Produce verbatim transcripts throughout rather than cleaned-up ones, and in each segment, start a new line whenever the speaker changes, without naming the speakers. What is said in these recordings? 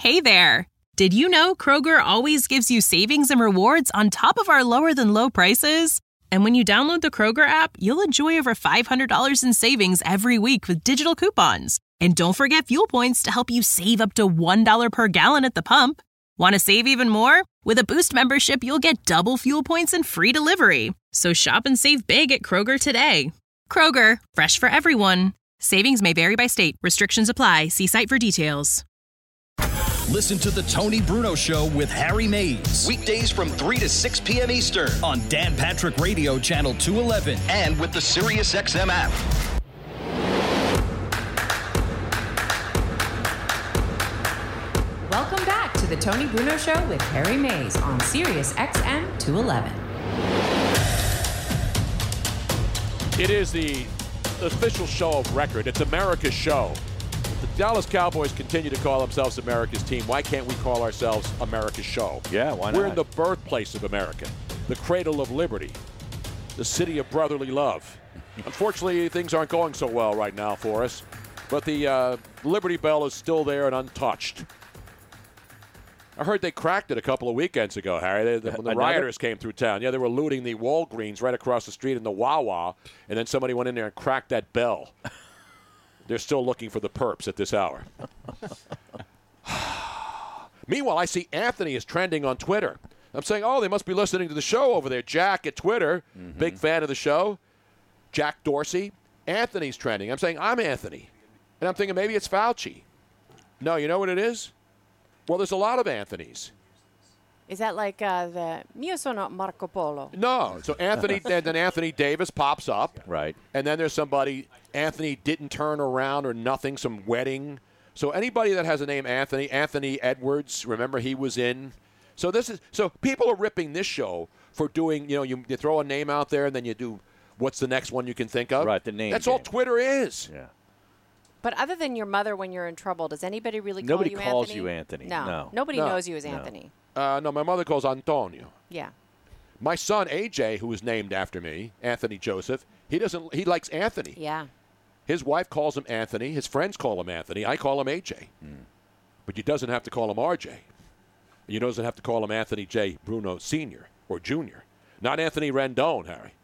Hey there! Did you know Kroger always gives you savings and rewards on top of our lower-than-low prices? And when you download the Kroger app, you'll enjoy over five hundred dollars in savings every week with digital coupons. And don't forget fuel points to help you save up to one dollar per gallon at the pump. Want to save even more? With a Boost membership, you'll get double fuel points and free delivery. So shop and save big at Kroger today. Kroger, fresh for everyone. Savings may vary by state. Restrictions apply. See site for details.
Listen to the Tony Bruno Show with Harry Mays. Weekdays from three to six p.m. Eastern on Dan Patrick Radio Channel two eleven and with the SiriusXM app.
Welcome back to the Tony Bruno Show with Harry Mays on SiriusXM two eleven.
It is the official show of record. It's America's show. The Dallas Cowboys continue to call themselves America's team. Why can't we call ourselves America's show?
Yeah, why not?
We're in the birthplace of America, the cradle of liberty, the city of brotherly love. Unfortunately, things aren't going so well right now for us, but the uh, Liberty Bell is still there and untouched. I heard they cracked it a couple of weekends ago, Harry. They, when the
Another?
rioters came through town. Yeah, they were looting the Walgreens right across the street in the Wawa, and then somebody went in there and cracked that bell. They're still looking for the perps at this hour. Meanwhile, I see Anthony is trending on Twitter. I'm saying, oh, they must be listening to the show over there. Jack at Twitter,
Mm-hmm.
big fan of the show. Jack Dorsey. Anthony's trending. I'm saying, I'm Anthony. And I'm thinking maybe it's Fauci. No, you know what it is? Well, there's a lot of Anthonys.
Is that like uh, the Mio sono Marco Polo?
No. So Anthony, then then Anthony Davis pops up.
Right.
And then there's somebody, Anthony didn't turn around or nothing, some wedding. So anybody that has a name Anthony, Anthony Edwards, remember he was in. So this is so people are ripping this show for doing, you know, you, you throw a name out there and then you do what's the next one you can think of.
Right, the name
That's
game.
all Twitter is.
Yeah.
But other than your mother when you're in trouble, does anybody really
Nobody
call you
calls
Anthony?
you Anthony.
No.
No.
Nobody
No.
knows you as
No.
Anthony.
Uh, no, my mother calls Antonio.
Yeah.
My son A J, who was named after me, Anthony Joseph, he doesn't. He likes Anthony.
Yeah.
His wife calls him Anthony. His friends call him Anthony. I call him A J.
Mm.
But he doesn't have to call him R J. You doesn't have to call him Anthony J. Bruno Senior or Junior. Not Anthony Rendon, Harry.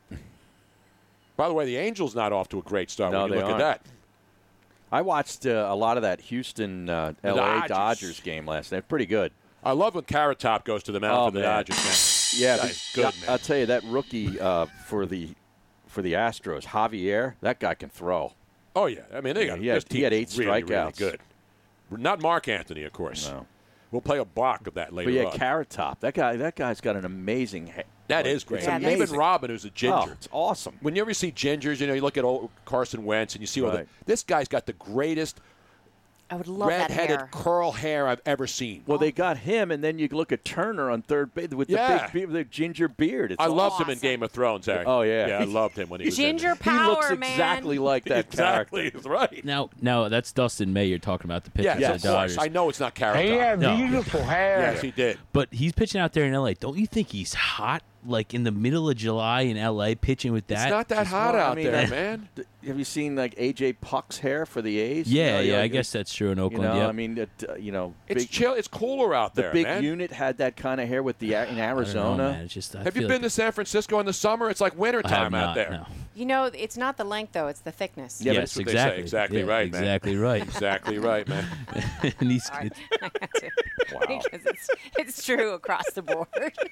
By the way, the Angels not off to a great start
No,
when you
they
look
aren't.
at that.
I watched uh, a lot of that Houston uh,
The
L A
Dodgers.
Dodgers game last night. Pretty good.
I love when Carrot Top goes to the mound
Oh,
for the
man.
Dodgers, man.
Yeah,
That
but
is good,
I-
man.
I'll tell you that rookie uh, for the for the Astros, Javier, that guy can throw.
Oh, yeah. I mean, they
Yeah,
got
he had-
this
he had
team's
eight
really,
strikeouts.
Really good. Not Mark Anthony, of course.
No.
We'll play a block of that later
But yeah,
on.
Carrot Top. That guy. That guy's got an amazing. Ha-
That
like,
is great.
It's
Yeah,
Even
amazing.
Robin, who's a ginger.
Oh, it's awesome.
When you ever see gingers, you know, you look at old Carson Wentz and you see all the.
Right.
This guy's got the greatest
I would love that
red-headed
hair.
curl hair I've ever seen.
Well, they got him, and then you look at Turner on third base with
Yeah.
the big, be- the ginger beard. It's
I loved
awesome.
him in Game of Thrones, Harry.
Oh, yeah.
Yeah, I loved him when he was
Ginger
in
power,
He looks
man.
exactly like that
exactly,
character.
that's right.
Now, now that's Dustin May you're talking about, the pitcher
Yes,
for
of
the
course.
Dodgers.
I know it's not Carrot
He
Top.
had
No.
beautiful hair.
Yes, he did.
But he's pitching out there in L A. Don't you think he's hot? Like in the middle of July in L A, pitching with that?
It's not that
Just
hot
more- I
out
mean,
there,
uh,
man.
D- Have you seen like A J Puck's hair for the A's?
Yeah,
You know,
yeah,
like,
I guess that's true in
You
Oakland.
know,
yep.
I mean, it, uh, you know,
It's
big,
chill. It's cooler out
the
there,
big
man.
unit had that kind of hair with the in
I don't know,
Arizona.
man. It's just, I
Have you
feel
been
like
to San Francisco in the summer? It's like winter
I have
time out
not,
there.
no.
You know, it's not the length, though. It's the thickness.
Yeah, but
yes,
that's what they say.
exactly.
Exactly
Yeah,
right, man.
Exactly right.
Exactly right, man.
and he's,
Sorry.
it's-
I had to. Because it's, it's true across the board.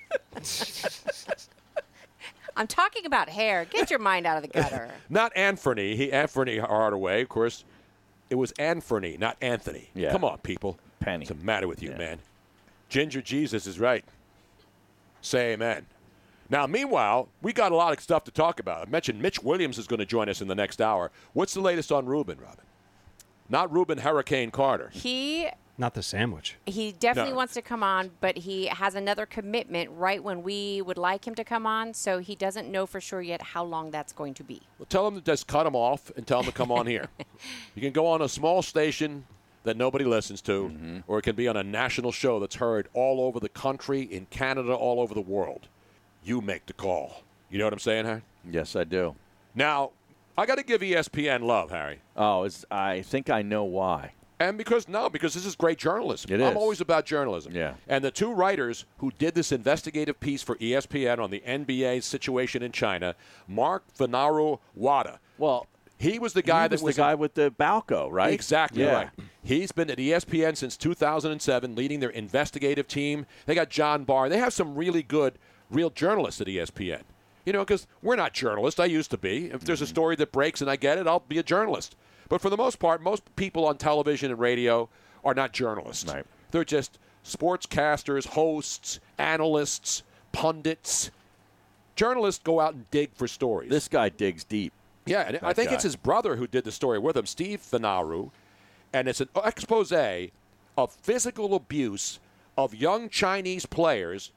I'm talking about hair. Get your mind out of the gutter.
Not Anthony. He Anthony Hardaway, of course. It was Anthony, not Anthony.
Yeah.
Come on, people.
Penny.
What's the matter with you,
Yeah.
man? Ginger Jesus is right. Say amen. Now, meanwhile, we got a lot of stuff to talk about. I mentioned Mitch Williams is going to join us in the next hour. What's the latest on Ruben, Robin? Not Ruben Hurricane Carter.
He
Not the sandwich.
he definitely
No.
wants to come on, but he has another commitment right when we would like him to come on, so he doesn't know for sure yet how long that's going to be.
Well, tell him to just cut him off and tell him to come on here. You can go on a small station that nobody listens to,
Mm-hmm.
or it can be on a national show that's heard all over the country, in Canada, all over the world. You make the call. You know what I'm saying, Harry?
Yes, I do.
Now, I got to give E S P N love, Harry.
Oh, it's, I think I know why.
And because, no, because this is great journalism.
It
I'm
is.
always about journalism.
Yeah.
And the two writers who did this investigative piece for E S P N on the N B A situation in China, Mark Vanaru Wada.
Well,
he was the guy
he
that
was
was
the guy with the Balco, right?
Exactly
yeah.
right. He's been at E S P N since two thousand seven, leading their investigative team. They got John Barr. They have some really good, real journalists at E S P N. You know, because we're not journalists. I used to be. If there's a story that breaks and I get it, I'll be a journalist. But for the most part, most people on television and radio are not journalists.
Right.
They're just sportscasters, hosts, analysts, pundits. Journalists go out and dig for stories.
This guy digs deep.
Yeah, and I think
guy.
it's his brother who did the story with him, Steve Vanaru, and it's an expose of physical abuse of young Chinese players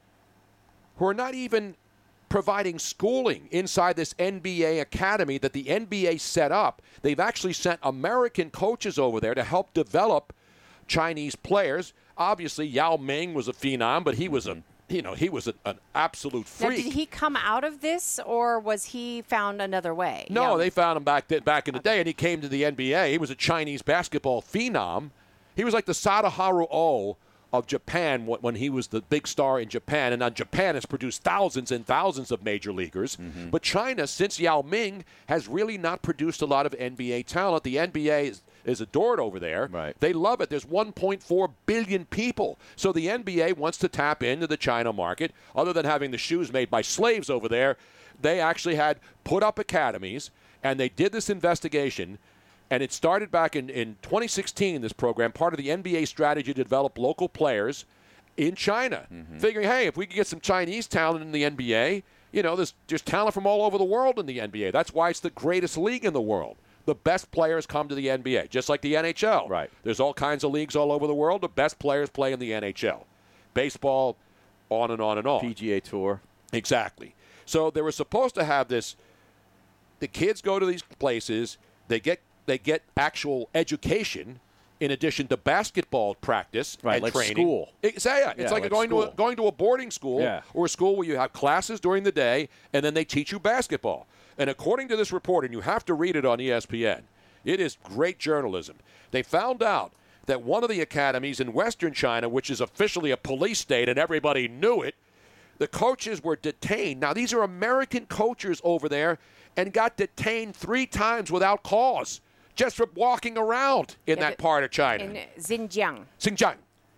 who are not even providing schooling inside this N B A academy that the N B A set up. They've actually sent American coaches over there to help develop Chinese players. Obviously, Yao Ming was a phenom, but he was a you know he was a, an absolute freak.
Now, did he come out of this, or was he found another way?
No,
Yeah.
they found him back th- back in the day, and he came to the N B A. He was a Chinese basketball phenom. He was like the Sadaharu O of Japan wh- when he was the big star in Japan. And now Japan has produced thousands and thousands of major leaguers.
Mm-hmm.
But China, since Yao Ming, has really not produced a lot of N B A talent. The N B A is, is adored over there.
Right.
They love it. There's one point four billion people. So the N B A wants to tap into the China market. Other than having the shoes made by slaves over there, they actually had put up academies, and they did this investigation. And it started back in, in twenty sixteen, this program, part of the N B A strategy to develop local players in China.
Mm-hmm.
Figuring, hey, if we could get some Chinese talent in the N B A, you know, there's, there's talent from all over the world in the N B A. That's why it's the greatest league in the world. The best players come to the N B A, just like the N H L.
Right.
There's all kinds of leagues all over the world. The best players play in the N H L. Baseball, on and on and on.
P G A Tour.
Exactly. So they were supposed to have this. The kids go to these places. They get they get actual education in addition to basketball practice
Right,
and
like
training.
school.
It's, yeah, it's
Yeah,
like,
like
going to a,
school.
going to a boarding school
Yeah.
or a school where you have classes during the day and then they teach you basketball. And according to this report, and you have to read it on E S P N, it is great journalism. They found out that one of the academies in Western China, which is officially a police state and everybody knew it, the coaches were detained. Now, these are American coaches over there and got detained three times without cause just for walking around in
Yeah,
that part of China.
In Xinjiang.
Xinjiang.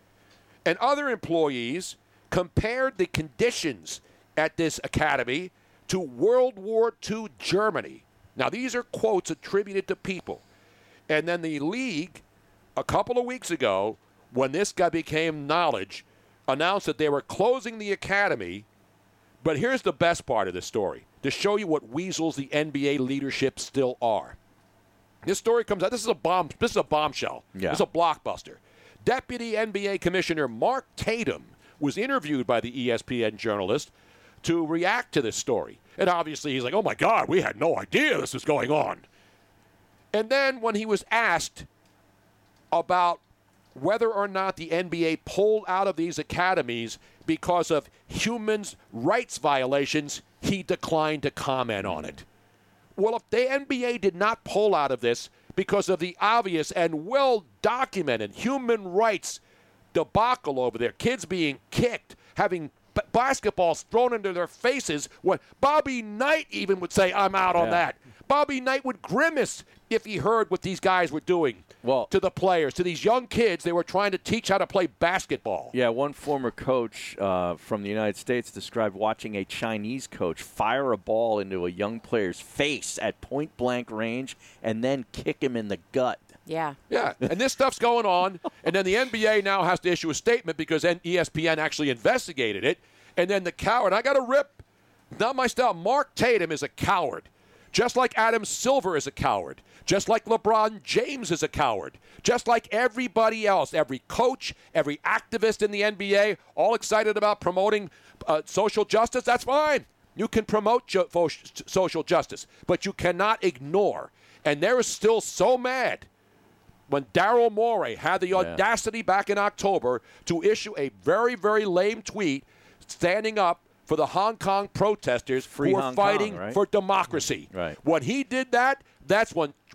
And other employees compared the conditions at this academy to World War Two Germany. Now, these are quotes attributed to people. And then the league, a couple of weeks ago, when this guy became knowledge, announced that they were closing the academy. But here's the best part of this story, to show you what weasels the N B A leadership still are. This story comes out. This is a bomb. This is a bombshell.
Yeah.
This is a blockbuster. Deputy N B A Commissioner Mark Tatum was interviewed by the E S P N journalist to react to this story. And obviously he's like, oh, my God, we had no idea this was going on. And then when he was asked about whether or not the N B A pulled out of these academies because of human rights violations, he declined to comment on it. Well, if the N B A did not pull out of this because of the obvious and well-documented human rights debacle over there, kids being kicked, having b- basketballs thrown into their faces, when Bobby Knight even would say, I'm out on
Yeah.
that. Bobby Knight would grimace if he heard what these guys were doing
Well-
to the players, to these young kids they were trying to teach how to play basketball.
Yeah, one former coach uh, from the United States described watching a Chinese coach fire a ball into a young player's face at point-blank range and then kick him in the gut.
Yeah.
Yeah, and this stuff's going on, and then the N B A now has to issue a statement because E S P N actually investigated it, and then the coward, I got to rip, not my style, Mark Tatum is a coward, just like Adam Silver is a coward, just like LeBron James is a coward, just like everybody else, every coach, every activist in the N B A, all excited about promoting uh, social justice, that's fine. You can promote ju- fo- social justice, but you cannot ignore, and they're still so mad when Daryl Morey had the audacity back in October to issue a very, very lame tweet standing up for the Hong Kong protesters
Free
who are
Hong Kong,
fighting
right?
for democracy.
Right.
When he did that, that's when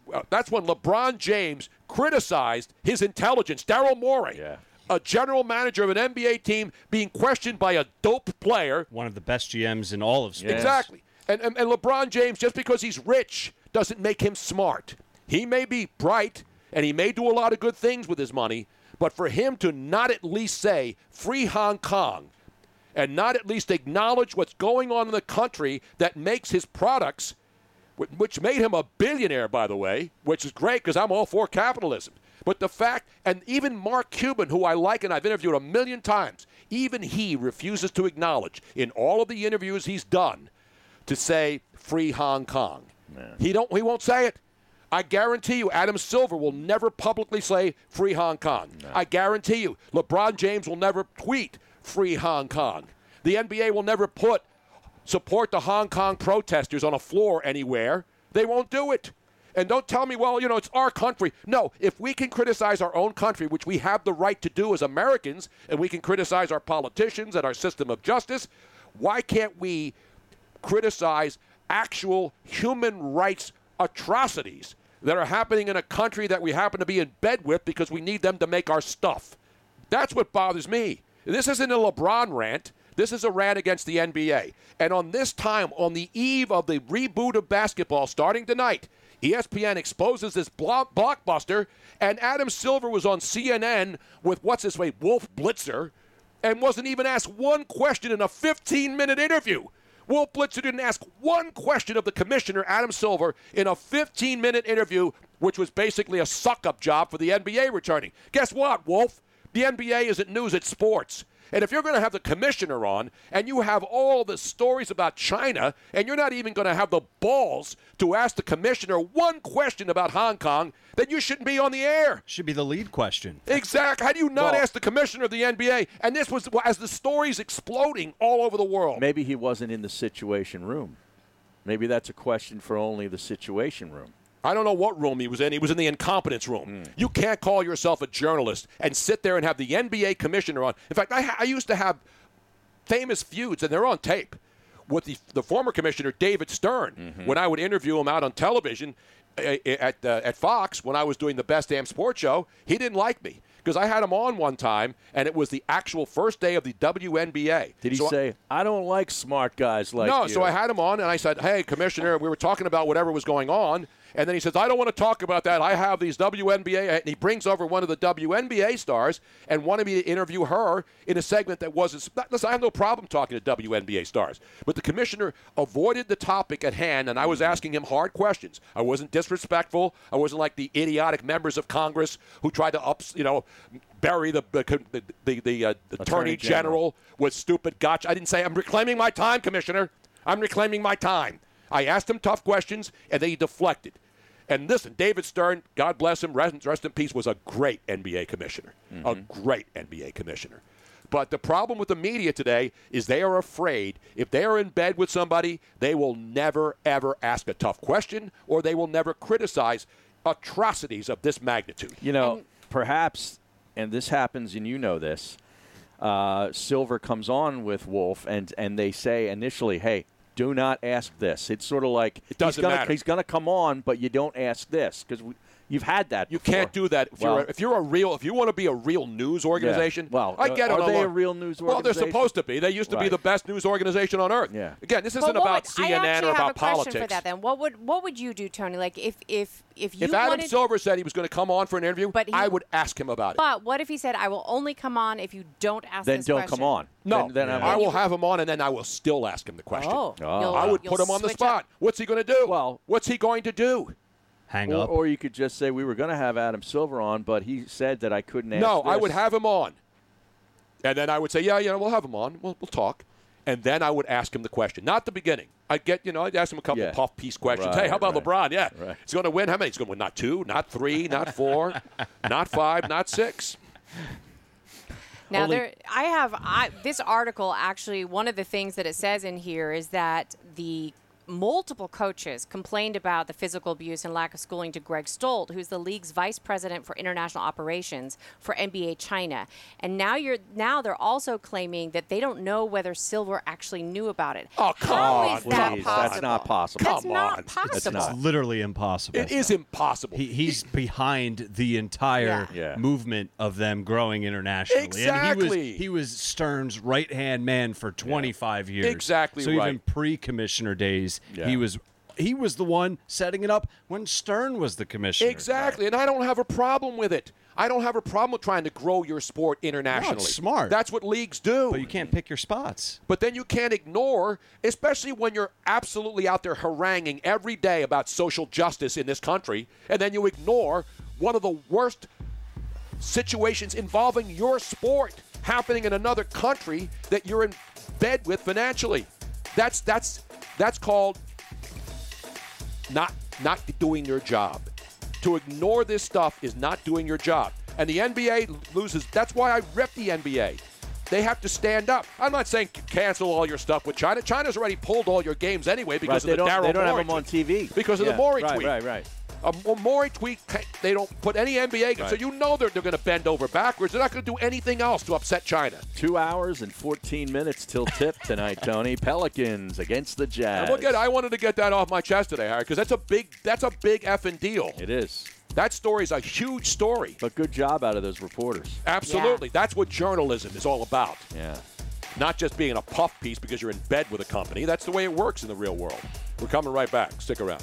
uh, that's when LeBron James criticized his intelligence. Daryl Morey,
Yeah.
a general manager of an N B A team, being questioned by a dope player.
One of the best G Ms in all of sports.
Yes.
Exactly. And, and, and LeBron James, just because he's rich, doesn't make him smart. He may be bright, and he may do a lot of good things with his money, but for him to not at least say, free Hong Kong, and not at least acknowledge what's going on in the country that makes his products, wh- which made him a billionaire, by the way, which is great because I'm all for capitalism. But the fact, and even Mark Cuban, who I like and I've interviewed a million times, even he refuses to acknowledge in all of the interviews he's done to say free Hong Kong.
Man.
He don't. He won't say it. I guarantee you, Adam Silver will never publicly say free Hong Kong. No. I guarantee you, LeBron James will never tweet free Hong Kong. The N B A will never put support the Hong Kong protesters on a floor anywhere. They won't do it. And don't tell me, well, you know, it's our country. No, if we can criticize our own country, which we have the right to do as Americans, and we can criticize our politicians and our system of justice, why can't we criticize actual human rights atrocities that are happening in a country that we happen to be in bed with because we need them to make our stuff? That's what bothers me. This isn't a LeBron rant. This is a rant against the N B A. And on this time, on the eve of the reboot of basketball starting tonight, E S P N exposes this blo- blockbuster, and Adam Silver was on C N N with, what's his name, Wolf Blitzer, and wasn't even asked one question in a fifteen-minute interview. Wolf Blitzer didn't ask one question of the commissioner, Adam Silver, in a fifteen-minute interview, which was basically a suck-up job for the N B A returning. Guess what, Wolf? The N B A isn't news, it's sports. And if you're going to have the commissioner on and you have all the stories about China and you're not even going to have the balls to ask the commissioner one question about Hong Kong, then you shouldn't be on the air.
Should be the lead question.
Exactly. How do you not
Well,
ask the commissioner of the N B A? And this was as the story's exploding all over the world.
Maybe he wasn't in the Situation Room. Maybe that's a question for only the Situation Room.
I don't know what room he was in. He was in the incompetence room. Mm. You can't call yourself a journalist and sit there and have the N B A commissioner on. In fact, I, ha- I used to have famous feuds, and they're on tape, with the, the former commissioner, David Stern, mm-hmm. when I would interview him out on television at, uh, at Fox when I was doing the Best Damn Sports Show. He didn't like me because I had him on one time, and it was the actual first day of the W N B A.
Did he
so
say, I don't like smart guys like
no,
you?
No, so I had him on, and I said, hey, Commissioner, we were talking about whatever was going on. And then he says, I don't want to talk about that. I have these W N B A. And he brings over one of the W N B A stars and wanted me to interview her in a segment that wasn't. Listen, I have no problem talking to W N B A stars. But the commissioner avoided the topic at hand, and I was asking him hard questions. I wasn't disrespectful. I wasn't like the idiotic members of Congress who tried to, ups, you know, bury the the, the, the uh, Attorney, Attorney General. General with stupid gotcha. I didn't say, I'm reclaiming my time, Commissioner. I'm reclaiming my time. I asked him tough questions, and they deflected. And listen, David Stern, God bless him, rest, rest in peace, was a great N B A commissioner. Mm-hmm. A great N B A commissioner. But the problem with the media today is they are afraid if they are in bed with somebody, they will never, ever ask a tough question or they will never criticize atrocities of this magnitude.
You know, perhaps, and this happens, and you know this, uh, Silver comes on with Wolf, and, and they say initially, hey, do not ask this. It's sort of like
it doesn't
he's gonna,
matter.
He's going to come on, but you don't ask this because you've had that.
You
before.
can't do that if,
well,
you're a, if you're a real. If you want to be a real news organization,
yeah. well,
I get
uh,
it.
Are they
long,
a real news organization?
Well, they're supposed to be. They used to
right.
be the best news organization on earth.
Yeah.
Again, this
but
isn't about
would,
C N N
I
or
actually
about
have a
politics.
question for that. Then, what would what would you do, Tony? Like if if if you
if Adam
wanted,
Silver said he was going to come on for an interview,
but he,
I would ask him about it.
But what if he said, "I will only come on if you don't ask
then
this
don't
question"?
come on.
No,
then, then
yeah. I will have him on, and then I will still ask him the question.
Oh,
oh.
I would put him on the spot.
Up.
What's he going to do?
Well,
what's he going to do?
Hang
or,
up.
Or you could just say we were going to have Adam Silver on, but he said that I couldn't ask
No,
this.
I would have him on, and then I would say, yeah, you know, we'll have him on. We'll, we'll talk. And then I would ask him the question. Not the beginning. I'd get, you know, I'd ask him a couple
yeah.
of puff piece questions.
Right,
hey, how about
right.
LeBron? Yeah.
Right.
He's going to win. How many? He's going to win not two, not three, not four, not five, not six.
Now,
Only-
there, I have I, this article. Actually, one of the things that it says in here is that the multiple coaches complained about the physical abuse and lack of schooling to Greg Stolt, who's the league's vice president for international operations for N B A China. And now you're now they're also claiming that they don't know whether Silver actually knew about it.
Oh, come
How
on,
is that
please.
possible?
That's not possible.
That's
Come
not
on.
possible.
It's not.
It's literally impossible.
It is impossible.
He, he's behind the entire
Yeah. Yeah.
movement of them growing internationally.
Exactly.
And he was, he was Stern's right-hand man for twenty-five years.
Exactly
So
right.
even pre-commissioner days,
Yeah.
he was he was the one setting it up when Stern was the commissioner.
Exactly, and I don't have a problem with it. I don't have a problem with trying to grow your sport internationally.
No, it's smart.
That's what leagues do.
But you can't pick your spots.
But then you can't ignore, especially when you're absolutely out there haranguing every day about social justice in this country, and then you ignore one of the worst situations involving your sport happening in another country that you're in bed with financially. That's that's that's called not not doing your job. To ignore this stuff is not doing your job. And the N B A loses. That's why I rep the N B A. They have to stand up. I'm not saying cancel all your stuff with China. China's already pulled all your games anyway because
Right,
of the
they don't,
Daryl
they don't have
Morey
them on
tweet.
T V.
Because of
Yeah,
the Morey
right,
tweet.
Right, right,
A, a Morey tweet, they don't put any N B A.
Right.
So you know they're, they're going to bend over backwards. They're not going to do anything else to upset China.
Two hours and fourteen minutes till tip tonight, Tony. Pelicans against the Jazz.
And look at, I wanted to get that off my chest today, Harry, because that's a big, that's a big effing deal.
It is.
That story's a huge story.
But good job out of those reporters.
Absolutely. That's what journalism is all about.
Yeah.
Not just being a puff piece because you're in bed with a company. That's the way it works in the real world. We're coming right back. Stick around.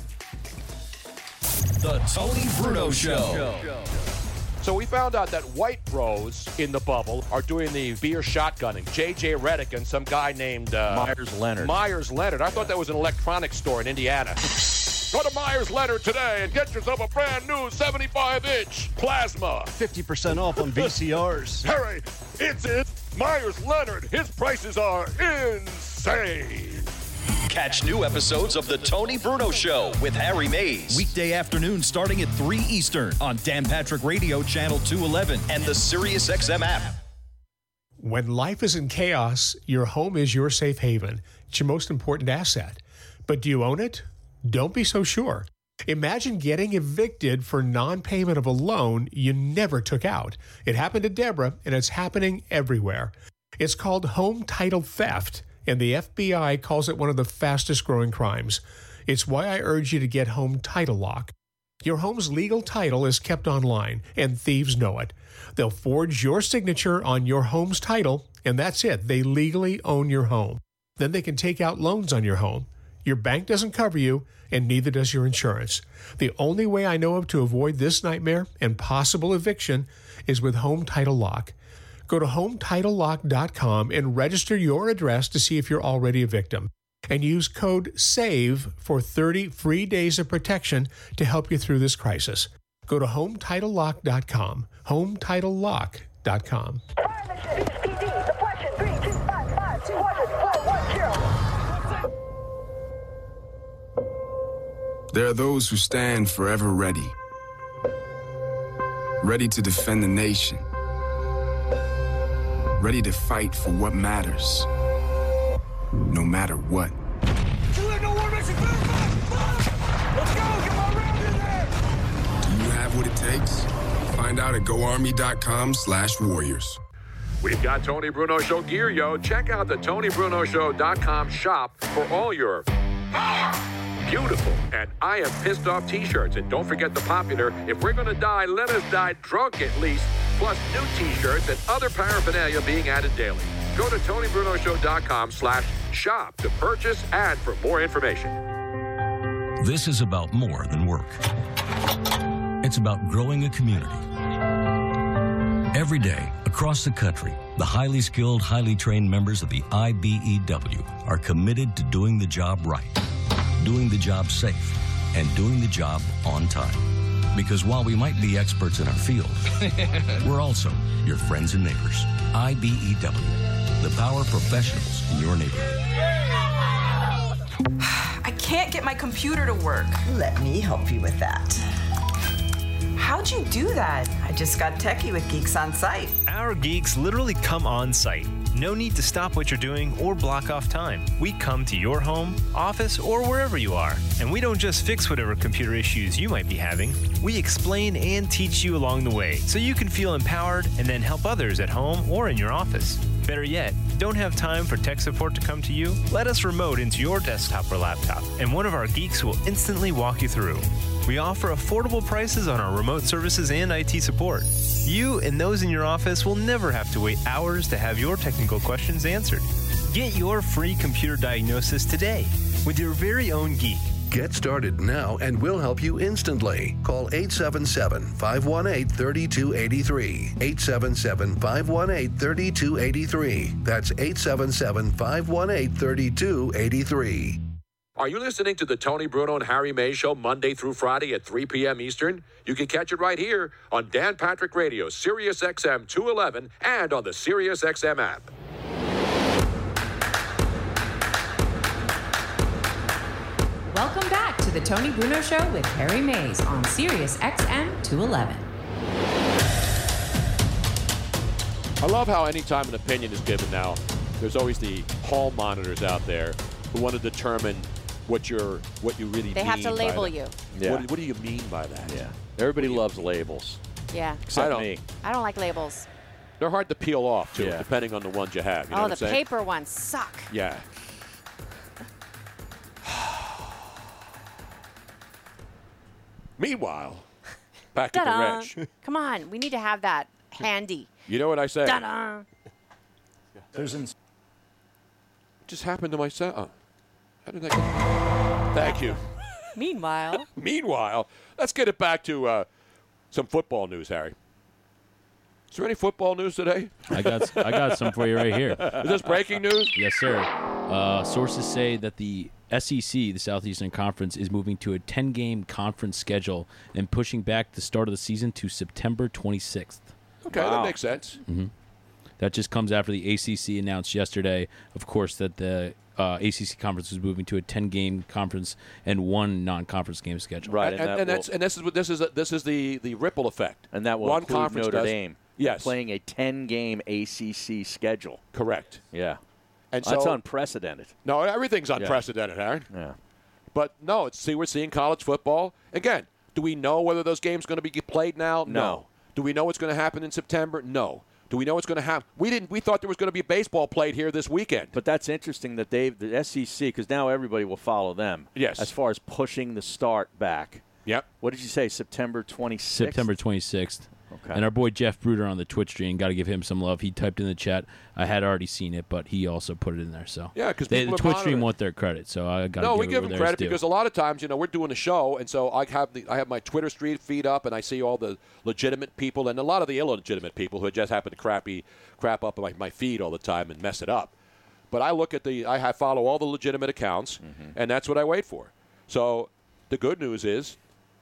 The Tony Bruno Show.
So we found out that white bros in the bubble are doing the beer shotgunning. J J Redick and some guy named uh,
Myers Leonard.
Myers Leonard. I thought that was an electronics store in Indiana. Go to Myers Leonard today and get yourself a brand new seventy-five inch plasma.
fifty percent off on V C Rs.
Harry, it's it. Myers Leonard. His prices are insane.
Catch new episodes of The Tony Bruno Show with Harry Mays. Weekday afternoon starting at three Eastern on Dan Patrick Radio Channel two eleven and the SiriusXM app.
When life is in chaos, your home is your safe haven. It's your most important asset. But do you own it? Don't be so sure. Imagine getting evicted for non-payment of a loan you never took out. It happened to Deborah, and it's happening everywhere. It's called home title theft, and the F B I calls it one of the fastest growing crimes. It's why I urge you to get Home Title Lock. Your home's legal title is kept online, and thieves know it. They'll forge your signature on your home's title, and that's it. They legally own your home. Then they can take out loans on your home. Your bank doesn't cover you, and neither does your insurance. The only way I know of to avoid this nightmare and possible eviction is with Home Title Lock. Go to home title lock dot com and register your address to see if you're already a victim. And use code SAVE for thirty free days of protection to help you through this crisis. Go to home title lock dot com. home title lock dot com.
There are those who stand forever ready, ready to defend the nation, ready to fight for what matters, no matter what. Do you have what it takes? Find out at go army dot com slash warriors.
We've got Tony Bruno Show gear, yo. Check out the tony bruno show dot com shop for all your beautiful and I am pissed off t-shirts. And don't forget the popular, if we're going to die, let us die drunk at least, plus new t-shirts and other paraphernalia being added daily. Go to tony bruno show dot com slash shop to purchase and for more information.
This is about more than work. It's about growing a community. Every day, across the country, the highly skilled, highly trained members of the I B E W are committed to doing the job right, doing the job safe, and doing the job on time. Because while we might be experts in our field, we're also your friends and neighbors. I B E W, the power professionals in your neighborhood.
I can't get my computer to work.
Let me help you with that.
How'd you do that?
I just got techie with Geeks on Site.
Our geeks literally come on site, No need to stop what you're doing or block off time. We come to your home, office, or wherever you are. And we don't just fix whatever computer issues you might be having. We explain and teach you along the way so you can feel empowered and then help others at home or in your office. Better yet, don't have time for tech support to come to you? Let us remote into your desktop or laptop, and one of our geeks will instantly walk you through. We offer affordable prices on our remote services and I T support. You and those in your office will never have to wait hours to have your technical questions answered. Get your free computer diagnosis today with your very own geek.
Get started now and we'll help you instantly. Call eight seven seven, five one eight, three two eight three. eight seven seven, five one eight, three two eight three. That's eight seven seven, five one eight, three two eight three.
Are you listening to the Tony Bruno and Harry Mays Show Monday through Friday at three p.m. Eastern? You can catch it right here on Dan Patrick Radio, Sirius X M two eleven, and on the Sirius X M app.
Welcome back to the Tony Bruno Show with Harry Mays on Sirius X M two eleven.
I love how anytime an opinion is given now, there's always the hall monitors out there who want to determine what you're, what you really
They
mean
have to label
by
you.
Yeah.
What, what do you mean by that?
Yeah. Everybody loves labels.
Yeah.
Except
I don't.
me.
I don't like labels.
They're hard to peel off, too,
Yeah.
depending on the ones you have. You know
Oh,
what
the
I'm saying?
paper ones suck.
Yeah. Meanwhile, back at the
Ta-da.
ranch.
Come on, we need to have that handy.
You know what I say?
Ta-da.
There's ins- What just happened to my sound? Oh. How did that go? Thank you.
Meanwhile.
Meanwhile, let's get it back to uh, some football news, Harry. Is there any football news today?
I got I got some for you right here.
Is this breaking news?
Yes, sir. Uh, sources say that the S E C, the Southeastern Conference, is moving to a ten-game conference schedule and pushing back the start of the season to September twenty-sixth.
Okay, wow. That makes sense.
Mm-hmm. That just comes after the A C C announced yesterday, of course, that the uh, A C C conference was moving to a ten-game conference and one non-conference game schedule.
Right,
and,
and,
and,
that
and that's
will,
and this is what this is. A, this is the the ripple effect.
and that will
one
include
conference
Notre
does,
Dame.
Yes,
Playing a ten-game A C C schedule.
correct.
Yeah.
And
That's
so
unprecedented.
no, everything's
Yeah.
unprecedented, Harry.
Yeah.
But no, it's see, we're seeing college football again. Do we know whether those games are going to be played now?
No.
Do we know what's going to happen in September? No. Do we know what's going to happen? We didn't. We thought there was going to be baseball played here this weekend.
But that's interesting that they, the S E C, because now everybody will follow them.
Yes.
As far as pushing the start back.
Yep.
What did you say? September twenty-sixth.
September twenty-sixth.
Okay.
And our boy Jeff Bruder on the Twitch stream, got to give him some love. He typed in the chat. I had already seen it, but he also put it in there. So
Yeah, 'cause
they,
people
the
are
Twitch
monitoring.
stream want their credit. So I got to
No,
give
we
it
give
where
them
theirs
credit
due.
because a lot of times, you know, we're doing a show, and so I have the I have my Twitter street feed up, and I see all the legitimate people and a lot of the illegitimate people who just happen to crappy crap up my, my feed all the time and mess it up. But I look at the I have follow all the legitimate accounts,
Mm-hmm.
and that's what I wait for. So the good news is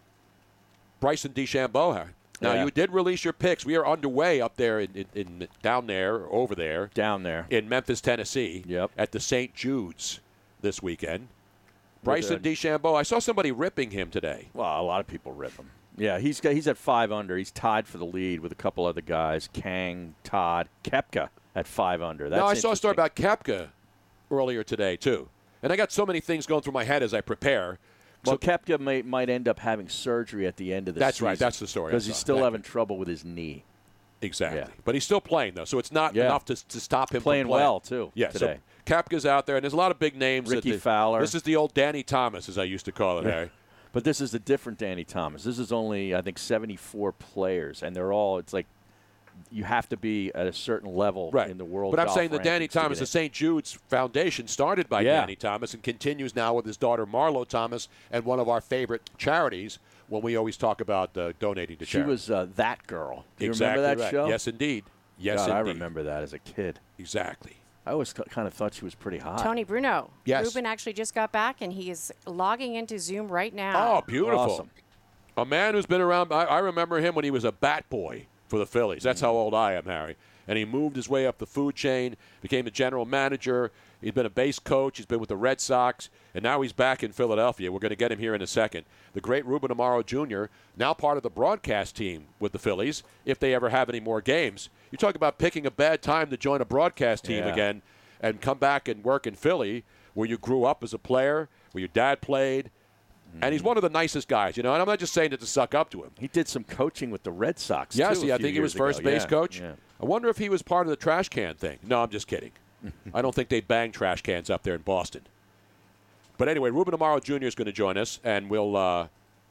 Bryson DeChambeau. Now
Yeah.
you did release your picks. We are underway up there in, in, in down there or over there
Down there.
in Memphis, Tennessee.
Yep.
At the Saint Jude's this weekend.
With,
Bryson
uh,
DeChambeau. I saw somebody ripping him today.
Well, a lot of people rip him. Yeah, he's got, he's at five under. He's tied for the lead with a couple other guys. Kang, Todd, Koepka at five under. That's
now I saw a story
interesting.
about Koepka earlier today too, and I got so many things going through my head as I prepare.
Well,
So-
Koepka may, might end up having surgery at the end of the
That's
season.
right. That's the story I
Because he's
saw.
still
Exactly.
having trouble with his knee.
Exactly.
Yeah.
But he's still playing though, so it's not
Yeah.
enough to, to stop him
Playing
from playing
well, too,
Yeah.
today.
So Koepka's out there, and there's a lot of big names. that
Ricky
the-
Fowler.
This is the old Danny Thomas, as I used to call it, Harry.
But this is a different Danny Thomas. This is only, I think, seventy-four players, and they're all, it's like, you have to be at a certain level
Right.
in the world
But I'm
golf
saying the Danny
rankings to
Thomas,
get
the
in.
Saint Jude's Foundation, started by
Yeah.
Danny Thomas and continues now with his daughter Marlo Thomas, and one of our favorite charities when we always talk about uh, donating to
She
charity.
was uh, That Girl. Do you
exactly
remember that
right.
show?
Yes, indeed. Yes,
God, I
indeed.
remember that as a kid.
Exactly.
I always c- kind of thought she was pretty hot.
Tony Bruno.
Yes.
Ruben actually just got back, and he is logging into Zoom right now.
Oh, beautiful.
Awesome.
A man who's been around. I, I remember him when he was a bat boy for the Phillies. That's how old I am, Harry. And he moved his way up the food chain, became a general manager. He's been a base coach. He's been with the Red Sox. And now he's back in Philadelphia. We're going to get him here in a second. The great Ruben Amaro Junior, now part of the broadcast team with the Phillies, if they ever have any more games. You talk about picking a bad time to join a broadcast team
Yeah.
again and come back and work in Philly, where you grew up as a player, where your dad played. And he's one of the nicest guys, you know. And I'm not just saying it to suck up to him.
He did some coaching with the Red Sox,
Yes,
too,
yeah,
a
I
few
think he was
years ago.
first base
Yeah,
coach.
yeah.
I wonder if he was part of the trash can thing. No, I'm just kidding. I don't think they bang trash cans up there in Boston. But anyway, Ruben Amaro Junior is going to join us, and we'll uh,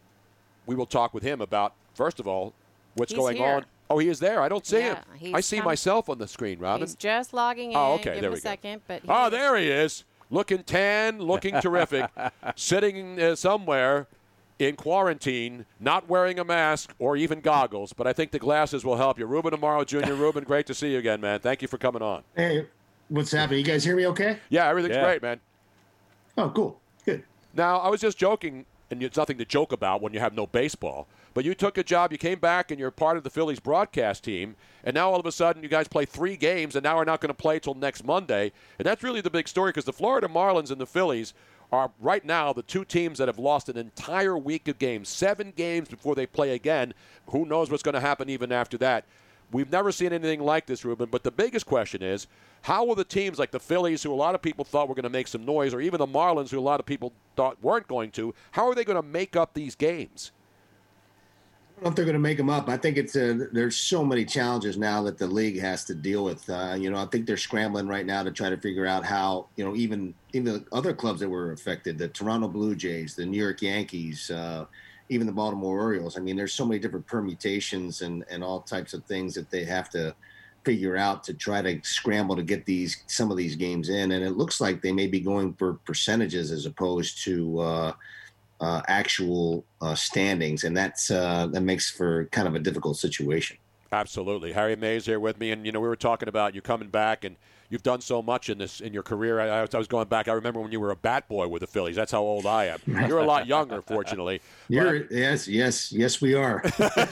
we will talk with him about, first of all, what's
He's
going
here.
on. Oh, he is there. I don't see
Yeah,
him.
he's
I see
come-
myself on the screen, Robin.
He's just logging in.
Oh, okay,
Give
there
him
we
a
go.
second, but
Oh,
he's-
there he is. Looking tan, looking terrific, sitting uh, somewhere in quarantine, not wearing a mask or even goggles, but I think the glasses will help you. Ruben Amaro Junior Ruben, great to see you again, man. Thank you for coming on.
Hey, what's happening? You guys hear me okay?
Yeah, everything's
Yeah.
great, man.
Oh, cool. Good.
Now, I was just joking, and it's nothing to joke about when you have no baseball, but you took a job, you came back, and you're part of the Phillies broadcast team, and now all of a sudden you guys play three games, and now we're not going to play till next Monday. And that's really the big story, because the Florida Marlins and the Phillies are right now the two teams that have lost an entire week of games, seven games before they play again. Who knows what's going to happen even after that? We've never seen anything like this, Ruben, but the biggest question is, how will the teams like the Phillies, who a lot of people thought were going to make some noise, or even the Marlins, who a lot of people thought weren't going to, how are they going to make up these games?
I don't know if they're going to make them up. I think it's uh there's so many challenges now that the league has to deal with. Uh, you know, I think they're scrambling right now to try to figure out how, you know, even even the other clubs that were affected, the Toronto Blue Jays, the New York Yankees, uh, even the Baltimore Orioles. I mean, there's so many different permutations and, and all types of things that they have to figure out to try to scramble to get these some of these games in. And it looks like they may be going for percentages as opposed to uh, uh, actual uh, standings, and that's uh, that makes for kind of a difficult situation.
Absolutely. Harry Mays here with me, and you know we were talking about you coming back, and you've done so much in this in your career. I, I, was, I was going back. I remember when you were a bat boy with the Phillies. That's how old I am. You're a lot younger, fortunately.
You're
But-
yes, yes, yes, we are.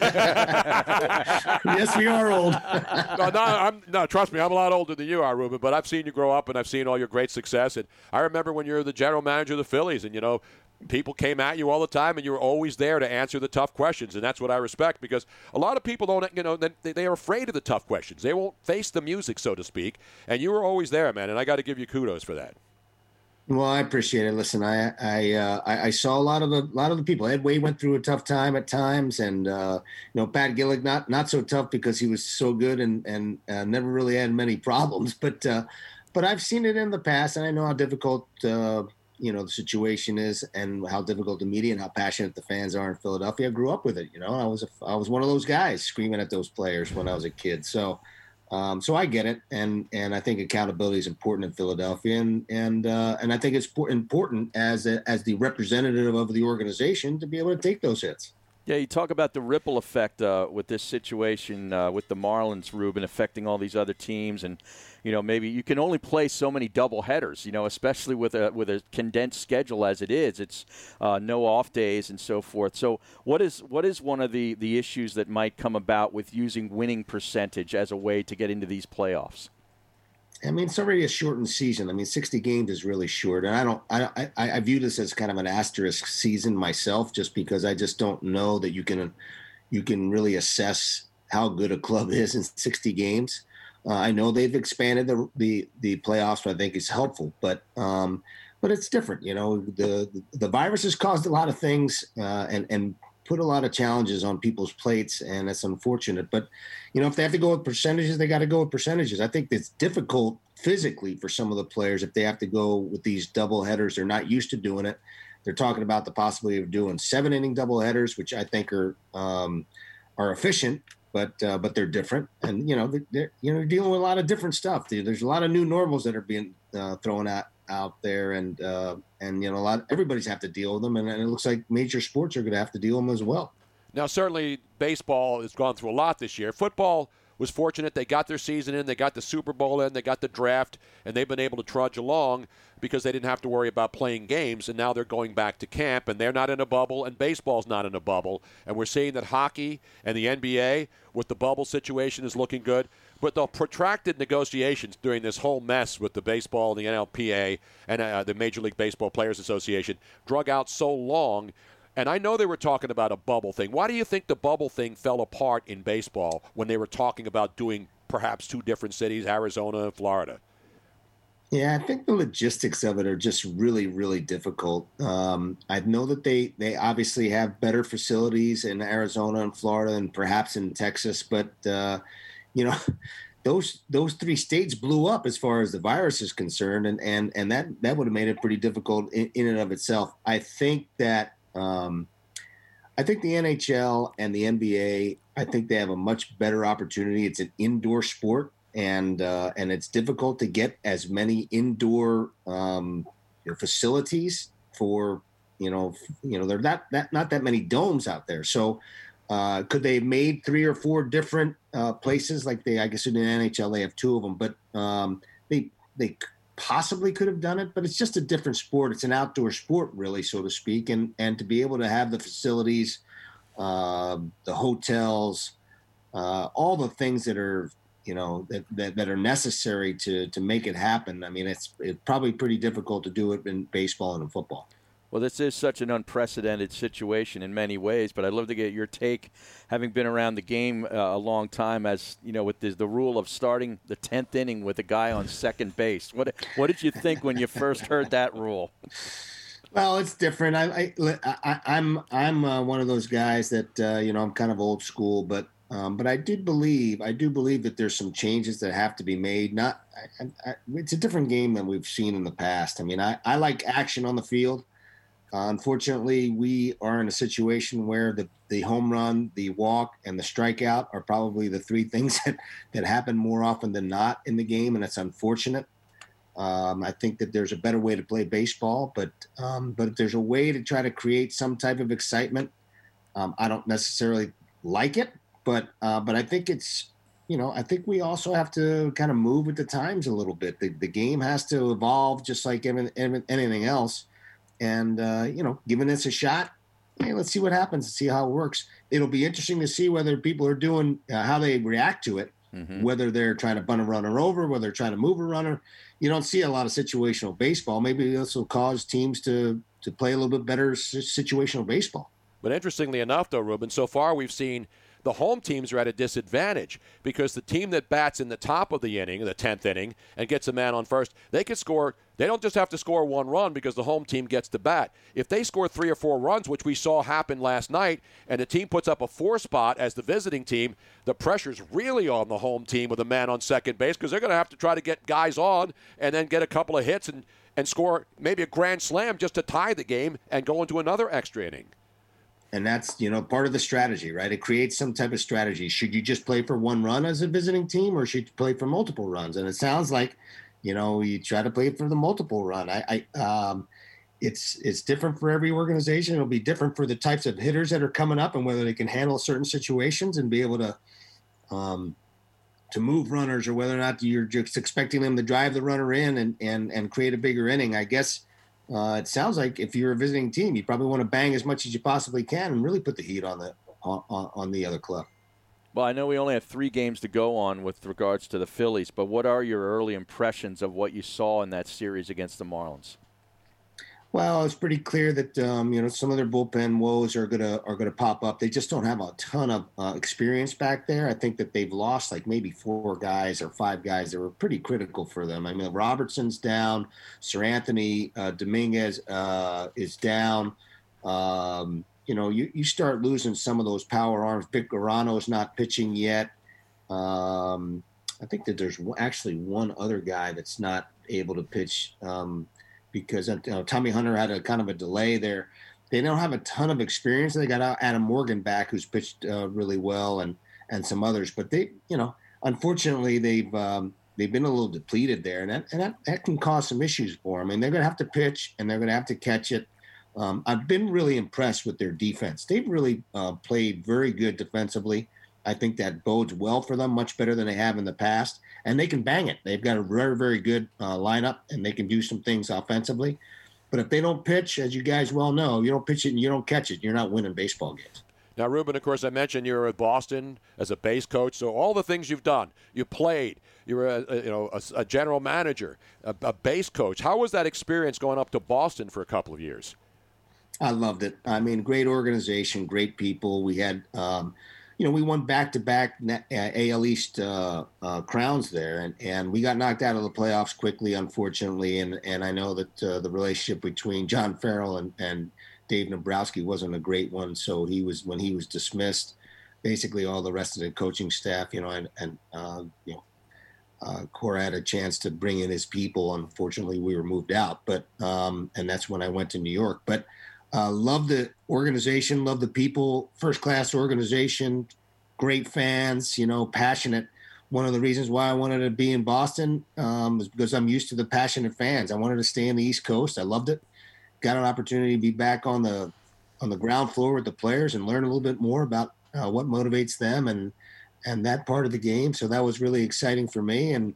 Yes, we are old.
no, no, I'm, no, trust me, I'm a lot older than you are, Ruben, but I've seen you grow up, and I've seen all your great success. And I remember when you were the general manager of the Phillies, and, you know, people came at you all the time, and you were always there to answer the tough questions, and that's what I respect, because a lot of people don't, you know, they, they are afraid of the tough questions. They won't face the music, so to speak, and you were always there, man, and I got to give you kudos for that.
Well, I appreciate it. Listen, I I, uh, I I saw a lot of the lot of the people. Ed Wade went through a tough time at times, and uh, you know, Pat Gillick not not so tough because he was so good and and uh, never really had many problems. But uh, but I've seen it in the past, and I know how difficult uh, you know the situation is, and how difficult the media and how passionate the fans are in Philadelphia. I grew up with it. You know, I was a, I was one of those guys screaming at those players when I was a kid. So. Um, so I get it, and and I think accountability is important in Philadelphia, and and uh, and I think it's important as a, as the representative of the organization to be able to take those hits.
Yeah, you talk about the ripple effect uh, with this situation uh, with the Marlins, Ruben, affecting all these other teams, and you know maybe you can only play so many double headers, you know, especially with a with a condensed schedule as it is. It's uh, no off days and so forth. So what is what is one of the the issues that might come about with using winning percentage as a way to get into these playoffs?
I mean, it's already a shortened season. I mean, sixty games is really short, and I don't. I, I I view this as kind of an asterisk season myself, just because I just don't know that you can you can really assess how good a club is in sixty games. Uh, I know they've expanded the the the playoffs, which I think is helpful, but um, but it's different. You know, the the virus has caused a lot of things, uh, and and put a lot of challenges on people's plates, and it's unfortunate. But, you know, if they have to go with percentages, they got to go with percentages. I think it's difficult physically for some of the players if they have to go with these double headers. They're not used to doing it. They're talking about the possibility of doing seven inning double headers, which I think are um, are efficient, but uh, but they're different. And, you know, they're, they're, you know, dealing with a lot of different stuff. There's a lot of new normals that are being uh, thrown out out there, and uh, and you know a lot everybody's have to deal with them, and, and it looks like major sports are going to have to deal with them as well.
Now, certainly baseball has gone through a lot this year. Football was fortunate. They got their season in, they got the Super Bowl in, they got the draft, and they've been able to trudge along because they didn't have to worry about playing games, and now they're going back to camp, and they're not in a bubble, and baseball's not in a bubble. And we're seeing that hockey and the N B A with the bubble situation is looking good. But the protracted negotiations during this whole mess with the baseball, the N L P A, and uh, the Major League Baseball Players Association drug out so long. And I know they were talking about a bubble thing. Why do you think the bubble thing fell apart in baseball when they were talking about doing perhaps two different cities, Arizona and Florida?
Yeah, I think the logistics of it are just really, really difficult. Um, I know that they, they obviously have better facilities in Arizona and Florida and perhaps in Texas, but, uh, you know, those those three states blew up as far as the virus is concerned, and, and, and that, that would have made it pretty difficult in, in and of itself. I think that um, I think the N H L and the N B A, I think they have a much better opportunity. It's an indoor sport. And uh, and it's difficult to get as many indoor um, you know, facilities for you know you know there's not that not that many domes out there. So uh, could they have made three or four different uh, places like they I guess in the N H L they have two of them, but um, they they possibly could have done it. But it's just a different sport. It's an outdoor sport, really, so to speak. And and to be able to have the facilities, uh, the hotels, uh, all the things that are you know, that, that, that are necessary to, to make it happen. I mean, it's, it's probably pretty difficult to do it in baseball and in football.
Well, this is such an unprecedented situation in many ways, but I'd love to get your take, having been around the game uh, a long time, as, you know, with the, the rule of starting the tenth inning with a guy on second base. What, what did you think when you first heard that rule?
Well, it's different. I, I, I, I'm, I'm uh, one of those guys that, uh, you know, I'm kind of old school, but Um, but I did believe, I do believe that there's some changes that have to be made. Not, I, I, it's a different game than we've seen in the past. I mean, I, I like action on the field. Uh, unfortunately, we are in a situation where the, the home run, the walk, and the strikeout are probably the three things that, that happen more often than not in the game, and it's unfortunate. Um, I think that there's a better way to play baseball, but um, but if there's a way to try to create some type of excitement, um, I don't necessarily like it. But uh, but I think it's, you know, I think we also have to kind of move with the times a little bit. The, the game has to evolve just like anything else. And, uh, you know, giving this a shot, hey, let's see what happens and see how it works. It'll be interesting to see whether people are doing, uh, how they react to it, mm-hmm. whether they're trying to bunt a runner over, whether they're trying to move a runner. You don't see a lot of situational baseball. Maybe this will cause teams to, to play a little bit better situational baseball.
But interestingly enough, though, Ruben, so far we've seen the home teams are at a disadvantage because the team that bats in the top of the inning, the tenth inning, and gets a man on first, they can score. They don't just have to score one run because the home team gets to bat. If they score three or four runs, which we saw happen last night, and the team puts up a four spot as the visiting team, the pressure's really on the home team with a man on second base because they're going to have to try to get guys on and then get a couple of hits and, and score maybe a grand slam just to tie the game and go into another extra inning.
And that's, you know, part of the strategy, right? It creates some type of strategy. Should you just play for one run as a visiting team, or should you play for multiple runs? And it sounds like, you know, you try to play for the multiple run. I, I um, it's it's different for every organization. It'll be different for the types of hitters that are coming up and whether they can handle certain situations and be able to um, to move runners, or whether or not you're just expecting them to drive the runner in and and and create a bigger inning. I guess. Uh, it sounds like if you're a visiting team, you probably want to bang as much as you possibly can and really put the heat on the on, on the other club.
Well, I know we only have three games to go on with regards to the Phillies, but what are your early impressions of what you saw in that series against the Marlins?
Well, it's pretty clear that um, you know some of their bullpen woes are gonna are gonna pop up. They just don't have a ton of uh, experience back there. I think that they've lost like maybe four guys or five guys that were pretty critical for them. I mean, Robertson's down, Sir Anthony uh, Dominguez uh, is down. Um, you know, you, you start losing some of those power arms. Vic Garano's not pitching yet. Um, I think that there's actually one other guy that's not able to pitch. Um, because you know, Tommy Hunter had a kind of a delay there. They don't have a ton of experience. They got Adam Morgan back, who's pitched uh, really well, and and some others. But they, you know, unfortunately, they've um, they've been a little depleted there, and that and that, that can cause some issues for them. I mean, they're going to have to pitch, and they're going to have to catch it. Um, I've been really impressed with their defense. They've really uh, played very good defensively. I think that bodes well for them, much better than they have in the past. And they can bang it. They've got a very, very good uh, lineup, and they can do some things offensively. But if they don't pitch, as you guys well know, you don't pitch it and you don't catch it, you're not winning baseball games.
Now, Ruben, of course, I mentioned you were at Boston as a base coach. So all the things you've done, you played, you were a, a you know a, a general manager, a, a base coach. How was that experience going up to Boston for a couple of years?
I loved it. I mean, great organization, great people. We had um, you know, we won back-to-back A L East uh, uh, crowns there, and, and we got knocked out of the playoffs quickly, unfortunately. And, and I know that uh, the relationship between John Farrell and, and Dave Nabrowski wasn't a great one. So he was when he was dismissed, basically all the rest of the coaching staff, you know, and, and uh, you know, uh, Cora had a chance to bring in his people. Unfortunately, we were moved out, but um, and that's when I went to New York. But Uh, love the organization, love the people, first-class organization, great fans, you know, passionate. One of the reasons why I wanted to be in Boston um, is because I'm used to the passionate fans. I wanted to stay in the East Coast. I loved it. Got an opportunity to be back on the on the ground floor with the players and learn a little bit more about uh, what motivates them and and that part of the game. So that was really exciting for me. And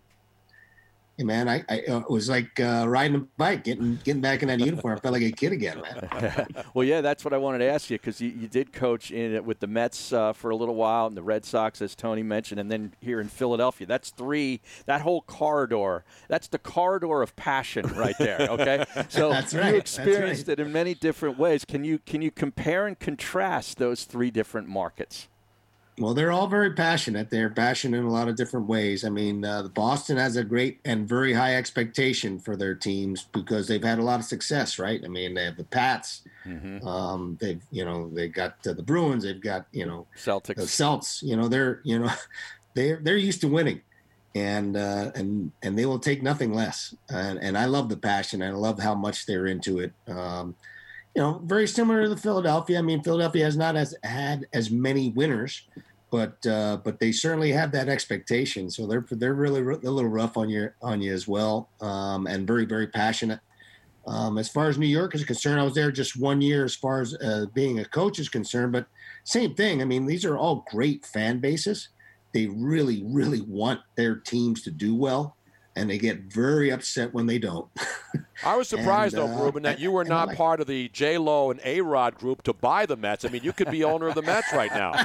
hey man, I, I uh, it was like uh, riding a bike, getting getting back in that uniform. I felt like a kid again, man.
Well, yeah, that's what I wanted to ask you because you, you did coach in it with the Mets uh, for a little while and the Red Sox, as Tony mentioned, and then here in Philadelphia. That's three. That whole corridor. That's the corridor of passion right there. Okay, so
that's right.
you experienced
right.
it in many different ways. Can you can you compare and contrast those three different markets?
Well, they're all very passionate. They're passionate in a lot of different ways. I mean, uh, Boston has a great and very high expectation for their teams because they've had a lot of success, right? I mean, they have the Pats. Mm-hmm. Um, they've, you know, they got uh, the Bruins. They've got, you know,
Celtics.
The Celts. You know, they're, you know, they're they're used to winning, and uh, and and they will take nothing less. And and I love the passion. I love how much they're into it. Um, You know, very similar to the Philadelphia. I mean, Philadelphia has not as had as many winners, but uh, but they certainly have that expectation. So they're they're really a little rough on you on you as well, um, and very very passionate. Um, as far as New York is concerned, I was there just one year as far as uh, being a coach is concerned, but same thing. I mean, these are all great fan bases. They really really want their teams to do well, and they get very upset when they don't.
I was surprised,
and,
though,
uh,
Ruben, that you were
and
not
like,
part of the J-Lo and A-Rod group to buy the Mets. I mean, you could be owner of the Mets right now.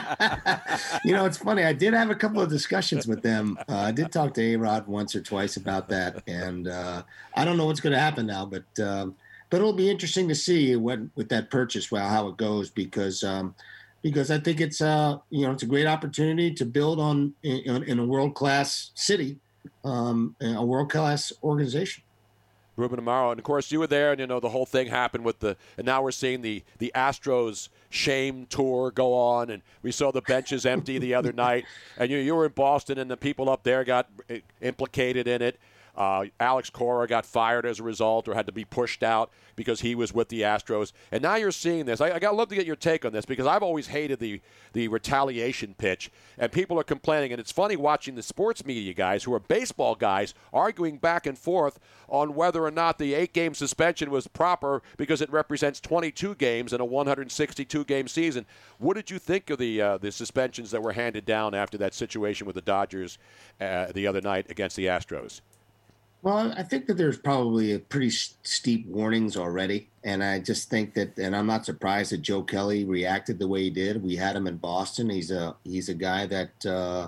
You know, it's funny. I did have a couple of discussions with them. Uh, I did talk to A-Rod once or twice about that, and uh, I don't know what's going to happen now, but um, but it'll be interesting to see what with that purchase, well, how it goes, because um, because I think it's uh you know it's a great opportunity to build on in, in a world-class city, um, a world-class organization.
Ruben Amaro, and of course you were there, and you know the whole thing happened with the, and now we're seeing the the Astros shame tour go on, and we saw the benches empty the other night, and you you were in Boston, and the people up there got implicated in it. Uh, Alex Cora got fired as a result, or had to be pushed out because he was with the Astros. And now you're seeing this. I, I got love to get your take on this because I've always hated the the retaliation pitch, and people are complaining. And it's funny watching the sports media guys, who are baseball guys, arguing back and forth on whether or not the eight-game suspension was proper because it represents twenty-two games in a one hundred sixty-two game season. What did you think of the uh, the suspensions that were handed down after that situation with the Dodgers uh, the other night against the Astros?
Well, I think that there's probably a pretty steep warnings already, and I just think that, and I'm not surprised that Joe Kelly reacted the way he did. We had him in Boston. He's a he's a guy that, uh,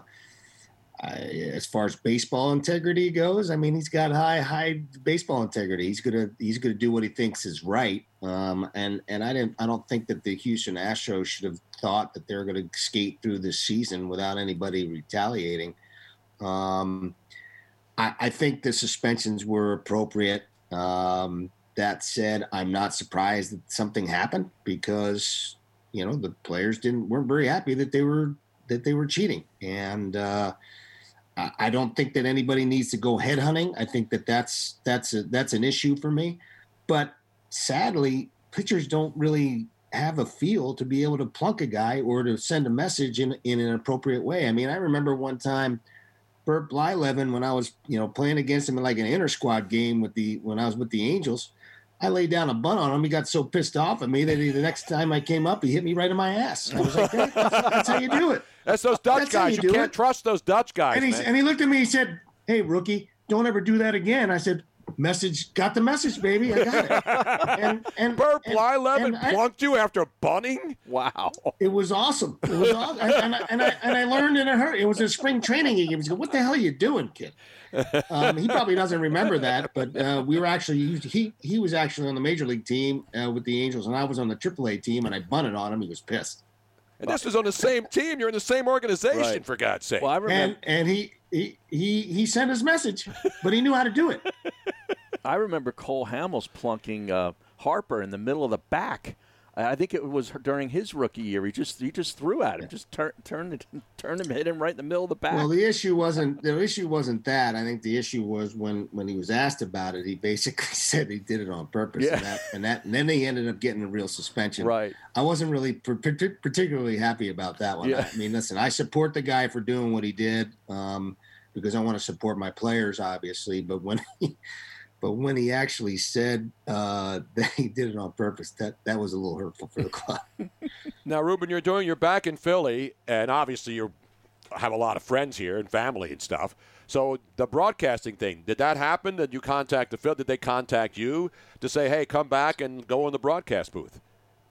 I, as far as baseball integrity goes, I mean, he's got high high baseball integrity. He's gonna he's gonna do what he thinks is right. Um, and and I didn't I don't think that the Houston Astros should have thought that they're gonna skate through this season without anybody retaliating. Um, I think the suspensions were appropriate. Um, that said, I'm not surprised that something happened because, you know, the players didn't weren't very happy that they were that they were cheating, and uh, I don't think that anybody needs to go headhunting. I think that that's that's a, that's an issue for me. But sadly, pitchers don't really have a feel to be able to plunk a guy or to send a message in in an appropriate way. I mean, I remember one time. Bert Blyleven, when I was, you know, playing against him in like an inter squad game with the when I was with the Angels, I laid down a bunt on him. He got so pissed off at me that he, the next time I came up, he hit me right in my ass. I was like, that, that's, that's how you do it.
That's those Dutch
that's
guys. You, you can't it. trust those Dutch guys.
And,
man.
and he looked at me. He said, "Hey, rookie, don't ever do that again." I said, "Message, got the message, baby. I got it." And, and
Bert Blyleven plunked you after bunting?
Wow.
It was awesome. It was awesome. and, and, I, and, I, and I learned in a hurry. It was a spring training game. He was going, "What the hell are you doing, kid?" Um, he probably doesn't remember that, but uh, we were actually he he was actually on the major league team uh, with the Angels, and I was on the triple A team, and I bunted on him. He was pissed.
And this was on the same team. You're in the same organization,
Right.
for God's sake.
Well, I remember.
And and he he he he sent his message, but he knew how to do it.
I remember Cole Hamels plunking uh, Harper in the middle of the back. I think it was during his rookie year. He just he just threw at him, just turn, turned it, turned him, hit him right in the middle of the back.
Well, the issue wasn't the issue wasn't that. I think the issue was when, when he was asked about it, he basically said he did it on purpose,
Yeah.
and that and that and then he ended up getting a real suspension.
Right.
I wasn't really per- per- particularly happy about that one.
Yeah.
I mean, listen, I support the guy for doing what he did um, because I want to support my players, obviously. But when he But when he actually said uh, that he did it on purpose, that, that was a little hurtful for the club.
Now, Ruben, you're doing, you're back in Philly, and obviously you have a lot of friends here and family and stuff. So the broadcasting thing, did that happen? Did you contact the Phil? Did they contact you to say, hey, come back and go in the broadcast booth?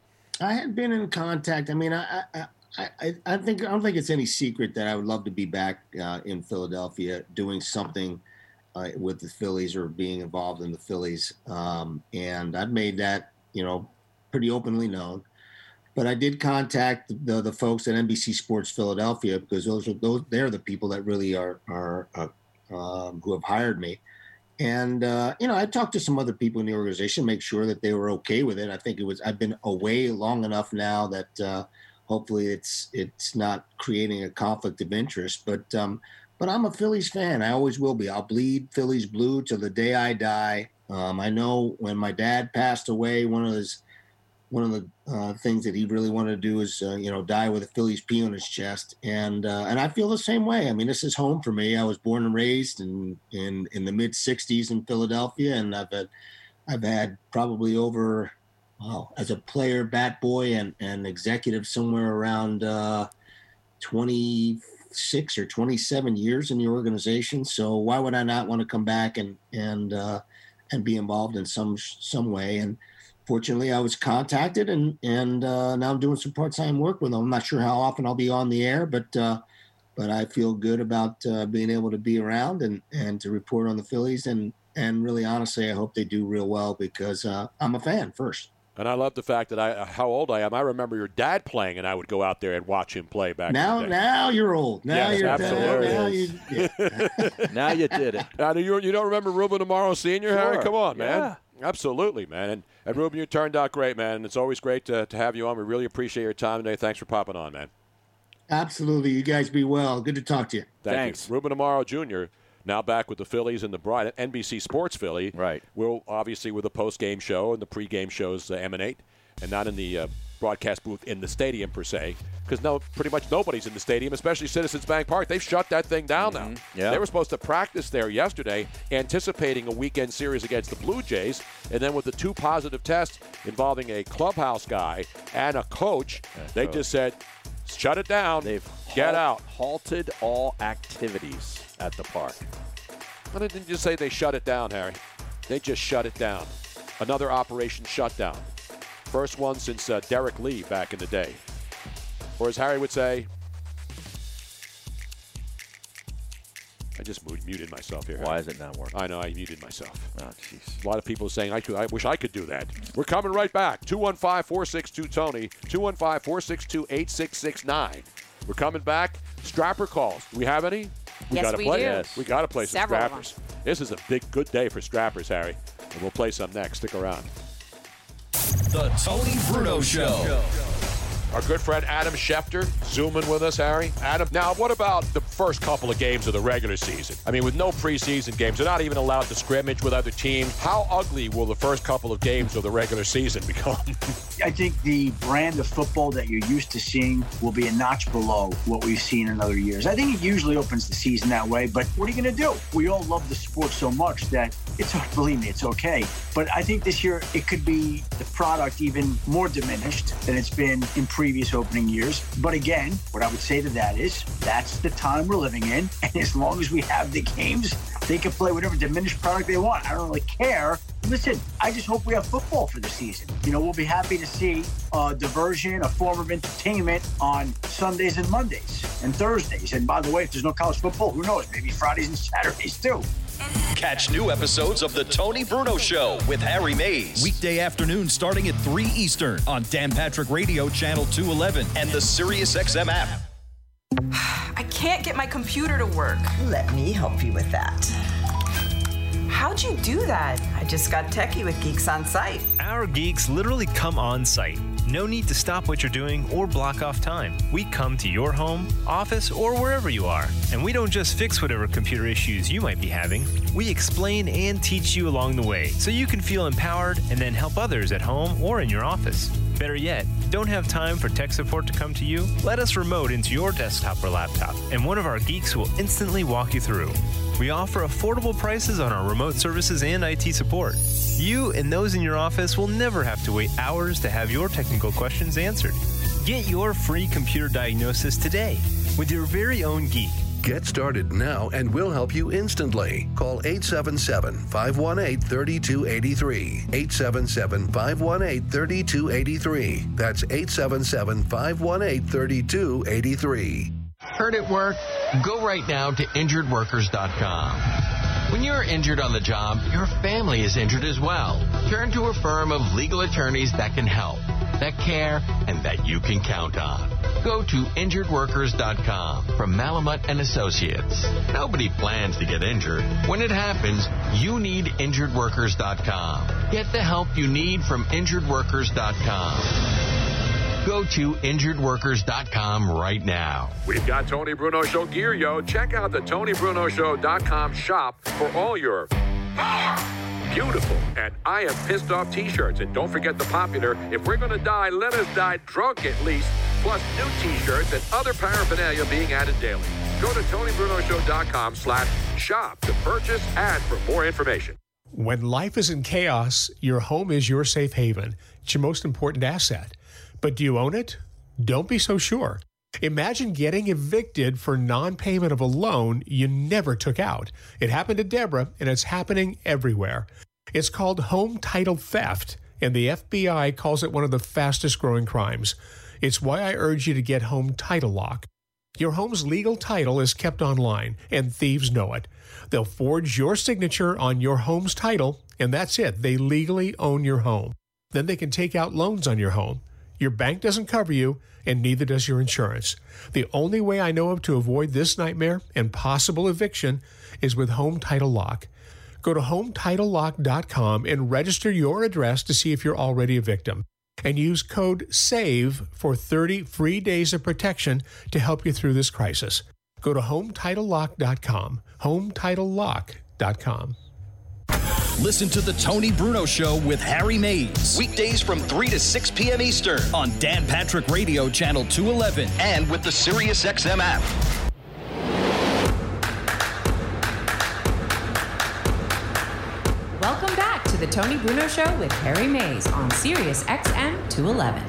I had been in contact. I mean, I I, I, I think I don't think it's any secret that I would love to be back uh, in Philadelphia doing something Uh, with the Phillies or being involved in the Phillies. Um, and I've made that, you know, pretty openly known. But I did contact the the folks at N B C Sports Philadelphia because those are those they're the people that really are are uh, um, who have hired me. And uh, you know, I talked to some other people in the organization, make sure that they were okay with it. I think it was I've been away long enough now that uh, hopefully it's it's not creating a conflict of interest. But um, But I'm a Phillies fan. I always will be. I'll bleed Phillies blue till the day I die. Um, I know when my dad passed away, one of his, one of the uh, things that he really wanted to do is, uh, you know, die with a Phillies P on his chest. And uh, and I feel the same way. I mean, this is home for me. I was born and raised in in, in the mid sixties in Philadelphia, and I've had I've had probably over, wow, as a player, bat boy, and and executive somewhere around uh, twenty. Six or twenty-seven years in the organization. So why would I not want to come back and and uh, and be involved in some some way? And fortunately, I was contacted, and and uh, now I'm doing some part-time work with them. I'm not sure how often I'll be on the air, but uh, but I feel good about uh, being able to be around and and to report on the Phillies. And and really, honestly, I hope they do real well because uh, I'm a fan first.
And I love the fact that I, how old I am. I remember your dad playing, and I would go out there and watch him play back
now,
in the day.
Now you're old. Now
yes,
you're
absolutely.
Now you, yeah.
Now you did it.
Now, do you, you don't remember Ruben Amaro Senior,
Sure.
Harry? Come on, man.
Yeah.
Absolutely, man. And, and Ruben, you turned out great, man. And it's always great to, to have you on. We really appreciate your time today. Thanks for popping on, man.
Absolutely. You guys be well. Good to talk to you.
Thank
Thanks.
you. Ruben Amaro Junior, now back with the Phillies and the Bride, N B C Sports Philly.
Right.
Will obviously with the post-game show and the pre-game shows uh, emanate, and not in the uh, broadcast booth in the stadium per se, because no, pretty much nobody's in the stadium, especially Citizens Bank Park. They've shut that thing down
Mm-hmm.
now.
Yeah.
They were supposed to practice there yesterday, anticipating a weekend series against the Blue Jays, and then with the two positive tests involving a clubhouse guy and a coach,
That's
they
right.
just said, shut it down.
They've
Get
halt-
out.
halted all activities at the park.
Why didn't you just say they shut it down, Harry? They just shut it down. Another operation shutdown. First one since uh, Derek Lee back in the day. Or as Harry would say, I just muted myself here.
Why is it not working?
I know, I muted myself.
Oh, jeez.
A lot of people are saying, I, could, I wish I could do that. We're coming right back. two one five, four six two, Tony. two one five, four six two, eight six six nine. We're coming back. Strapper calls. Do we have any? We
Yes,
gotta
we
play.
do.
Yes. We got to play some
Several of
strappers. This is a big, good day for strappers, Harry. And we'll play some next. Stick around.
The Tony Bruno Show.
Our good friend Adam Schefter zooming with us, Harry. Adam, now what about the first couple of games of the regular season? I mean, with no preseason games, they're not even allowed to scrimmage with other teams. How ugly will the first couple of games of the regular season become?
I think the brand of football that you're used to seeing will be a notch below what we've seen in other years. I think it usually opens the season that way, but what are you going to do? We all love the sport so much that it's, believe me, it's okay. But I think this year it could be the product even more diminished than it's been in previous opening years. But again, what I would say to that is that's the time we're living in. And as long as we have the games, they can play whatever diminished product they want. I don't really care. Listen, I just hope we have football for the season. You know, we'll be happy to see a diversion, a form of entertainment on Sundays and Mondays and Thursdays. And by the way, if there's no college football, who knows? Maybe Fridays and Saturdays too.
Catch new episodes of The Tony Bruno Show with Harry Mays. Weekday afternoon starting at three Eastern on Dan Patrick Radio Channel two eleven and the SiriusXM app.
I can't get my computer to work.
Let me help you with that.
How'd you do that?
I just got techie with Geeks on Site.
Our geeks literally come on site. No need to stop what you're doing or block off time. We come to your home, office, or wherever you are. And we don't just fix whatever computer issues you might be having. We explain and teach you along the way so you can feel empowered and then help others at home or in your office. Better yet, don't have time for tech support to come to you? Let us remote into your desktop or laptop, and one of our geeks will instantly walk you through. We offer affordable prices on our remote services and I T support. You and those in your office will never have to wait hours to have your technical questions answered. Get your free computer diagnosis today with your very own geek.
Get started now and we'll help you instantly. Call eight seven seven, five one eight, three two eight three. eight seven seven, five one eight, three two eight three. That's eight seven seven, five one eight, three two eight three.
Hurt at work? Go right now to injured workers dot com. When you're injured on the job, your family is injured as well. Turn to a firm of legal attorneys that can help, that care, and that you can count on. Go to injured workers dot com from Malamut and Associates. Nobody plans to get injured. When it happens, you need injured workers dot com. Get the help you need from injured workers dot com. Go to injured workers dot com right now.
We've got Tony Bruno Show gear, yo. Check out the Tony Bruno Show dot com shop for all your beautiful and I am pissed off t-shirts. And don't forget the popular, if we're going to die, let us die drunk at least, plus new t-shirts and other paraphernalia being added daily. Go to Tony Bruno Show dot com slash shop to purchase and for more information.
When life is in chaos, your home is your safe haven. It's your most important asset. But do you own it? Don't be so sure. Imagine getting evicted for non-payment of a loan you never took out. It happened to Deborah, and it's happening everywhere. It's called home title theft, and the F B I calls it one of the fastest-growing crimes. It's why I urge you to get Home Title Lock. Your home's legal title is kept online, and thieves know it. They'll forge your signature on your home's title, and that's it. They legally own your home. Then they can take out loans on your home. Your bank doesn't cover you, and neither does your insurance. The only way I know of to avoid this nightmare and possible eviction is with Home Title Lock. Go to home title lock dot com and register your address to see if you're already a victim. And use code SAVE for thirty free days of protection to help you through this crisis. Go to home title lock dot com. home title lock dot com.
Listen to The Tony Bruno Show with Harry Mays. Weekdays from three to six p.m. Eastern on Dan Patrick Radio Channel two eleven and with the SiriusXM app.
Welcome back to the Tony Bruno Show with Harry Mays on SiriusXM two eleven.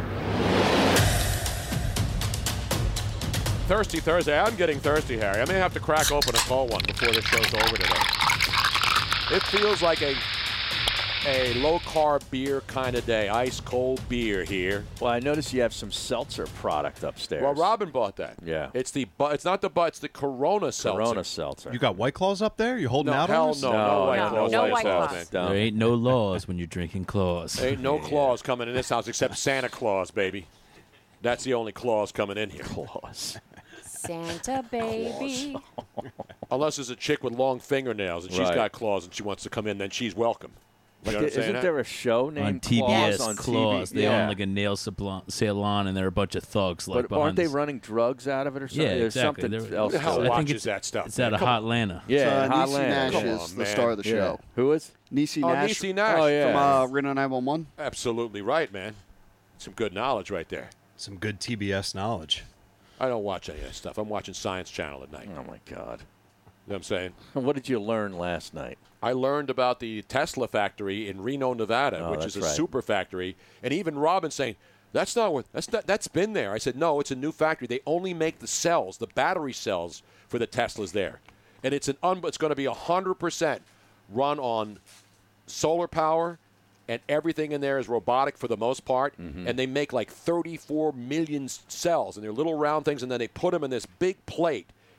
Thirsty Thursday. I'm getting thirsty, Harry. I may have to crack open a cold one before the show's over today. It feels like a a low-carb beer kind of day. Ice-cold beer here.
Well, I noticed you have some seltzer product upstairs.
Well, Robin bought that.
Yeah.
It's the bu- It's not the but. It's the Corona seltzer.
Corona seltzer.
You got White Claws up there? You holding
No,
out
hell
on us?
no, no, White
no,
Claws.
no
White
White
Claws,
Claws.
man.
There ain't no laws when you're drinking claws.
There ain't no claws coming in this house except Santa Claus, baby. That's the only claws coming in here.
Claws.
Santa baby.
Unless there's a chick with long fingernails and she's
Right.
got claws and she wants to come in, then she's welcome. You know
Like,
what I'm saying?
isn't there a show named
on T B S
Claws on
Claws.
T V?
They
yeah.
own like a nail salon, salon, and they're a bunch of thugs. Like
But aren't they
behind
running drugs out of it or something?
Yeah,
There's
exactly.
something
They're-
else.
Who the hell
to it.
I think
watches
it's-
that stuff?
It's
man?
out of
Come on.
Atlanta.
Yeah,
uh,
Hot
Niecy
Land.
Nash
Come
is
on,
the
man.
star of the
Yeah.
show.
Who is?
Niecy
Oh,
Nash,
Niecy Nash.
Oh, yeah.
from uh, Reno nine one one.
Absolutely right, man. Some good knowledge right there.
Some good T B S knowledge.
I don't watch any of that stuff. I'm watching Science Channel at night.
Oh, my God.
You know what I'm saying?
What did you learn last night?
I learned about the Tesla factory in Reno, Nevada,
Oh,
which
that's
is a
right.
super factory. And even Robin saying, that's not what, that's not, that's been there. I said, no, it's a new factory. They only make the cells, the battery cells for the Teslas there. And it's an un, it's going to be one hundred percent run on solar power, and everything in there is robotic for the most part.
Mm-hmm.
And they make like thirty-four million cells, and they're little round things, and then they put them in this big plate.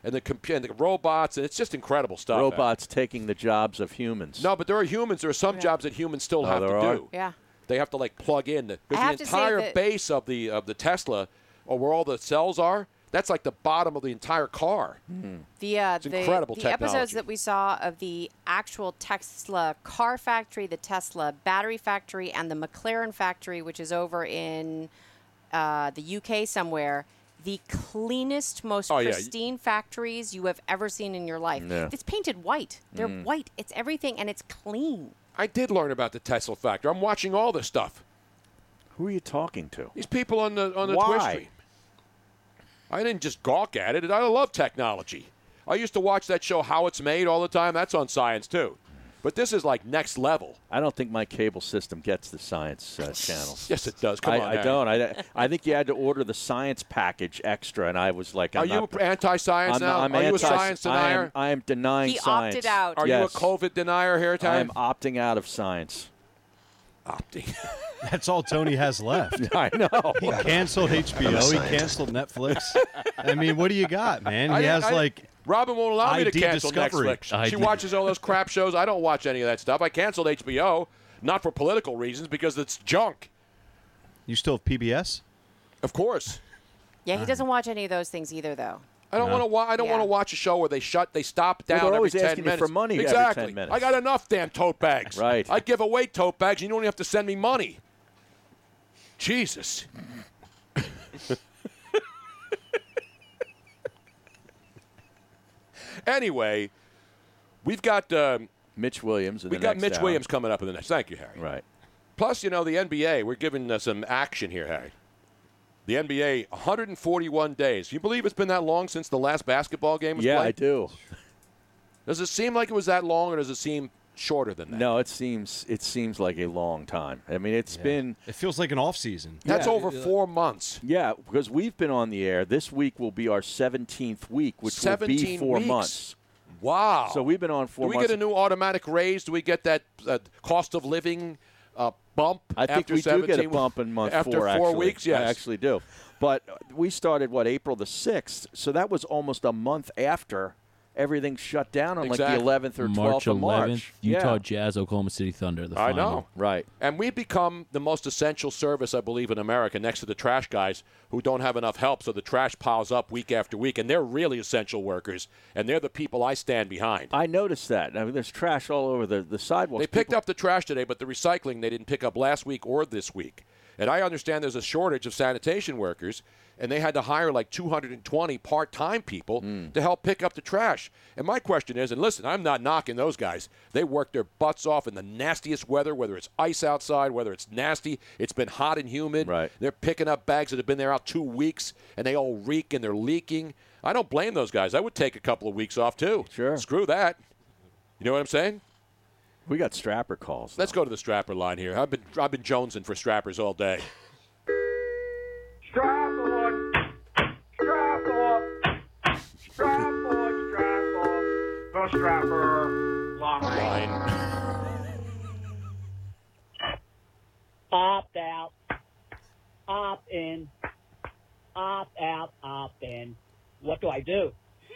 and the comp- and the robots, and it's just incredible stuff.
Robots taking the jobs of humans.
No, but there are humans. There are some
Yeah.
jobs that humans still
Oh,
have to
there are?
do.
Yeah.
They have to like plug in. The,
I
the
have to say
entire
that-
base of the of the Tesla, or where all the cells are, that's like the bottom of the entire car.
The uh,
It's
the,
incredible
the episodes
technology.
that we saw of the actual Tesla car factory, the Tesla battery factory, and the McLaren factory, which is over in uh, the U K somewhere, the cleanest, most
Oh, yeah.
pristine factories you have ever seen in your life.
Yeah.
It's painted white. They're
Mm.
white. It's everything, and it's clean.
I did learn about the Tesla factory. I'm watching all this stuff.
Who are you talking to?
These people on the on the
Why?
Twitch stream. I didn't just gawk at it. I love technology. I used to watch that show How It's Made all the time. That's on Science too. But this is like next level.
I don't think my cable system gets the science uh, channels.
Yes, it does. Come
I,
on,
I
Harry.
don't. I, I think you had to order the science package extra, and I was like, I'm
Are you
not,
anti-science
I'm,
now?
I'm
Are you a
anti-
science
I
denier?
am, I am denying
He
science.
opted out.
Are
Yes.
you a COVID denier here, Ty?
I'm opting out of science.
Opting.
That's all Tony has left.
I know.
He canceled H B
I'm a
O. He
scientist.
canceled Netflix. I mean, what do you got, man? He
I-
has
I-
like.
Robin won't allow me to
I D
cancel
Discovery.
Netflix.
I
She
D.
watches all those crap shows. I don't watch any of that stuff. I canceled H B O, not for political reasons, because it's junk.
You still have P B S?
Of course.
Yeah, he doesn't watch any of those things either, though.
I don't
No.
want to. Wa- I don't
Yeah.
want to watch a show where they shut, they stop
Well,
down
they're
every
always
ten
asking you
minutes.
for money every
exactly.
ten minutes.
I got enough damn tote bags.
Right.
I give away tote bags, and you don't even have to send me money. Jesus. Anyway, we've got um,
Mitch Williams. In
we
the
got
next
Mitch
hour.
Williams coming up in the next. Thank you, Harry.
Right.
Plus, you know, the N B A, we're giving uh, some action here, Harry. The N B A, one hundred forty-one days. Can you believe it's been that long since the last basketball game was
Yeah,
played?
I do.
Does it seem like it was that long, or does it seem shorter than that?
No, it seems it seems like a long time. I mean, it's been
It feels like an off season.
That's
Yeah,
over
uh,
four months.
yeah, because we've been on the air. This week will be our seventeenth week, which will be
seventeen
four
weeks.
months.
Wow.
So we've been on four
Do we
months.
get a new automatic raise? Do we get that uh, cost of living uh, bump
I think
after
we do get a
seventeen
bump in month
after
four.
four
actually.
weeks, yes.
I actually do. But we started what April the sixth, so that was almost a month after everything shut down on like
Exactly.
the eleventh or
March
twelfth of
eleventh,
March.
Utah
Yeah.
Jazz, Oklahoma City Thunder. The
I
final.
know.
Right.
And we've become the most essential service, I believe, in America, next to the trash guys who don't have enough help, so the trash piles up week after week, and they're really essential workers, and they're the people I stand behind.
I noticed that. I mean, there's trash all over the, the sidewalks.
They picked up the trash today, but the recycling they didn't pick up last week or this week. And I understand there's a shortage of sanitation workers, and they had to hire like two hundred twenty part-time people to help pick up the trash. And my question is, and listen, I'm not knocking those guys. They work their butts off in the nastiest weather, whether it's ice outside, whether it's nasty. It's been hot and humid.
Right.
They're picking up bags that have been there out two weeks, and they all reek and they're leaking. I don't blame those guys. I would take a couple of weeks off, too.
Sure.
Screw that. You know what I'm saying?
We got strapper calls.
Let's go to the strapper line here. I've been I've been jonesing for strappers all day.
Strap on, strap on, strap on, strap on, the strapper line.
Opt out, opt in, opt out, opt in. What do I do?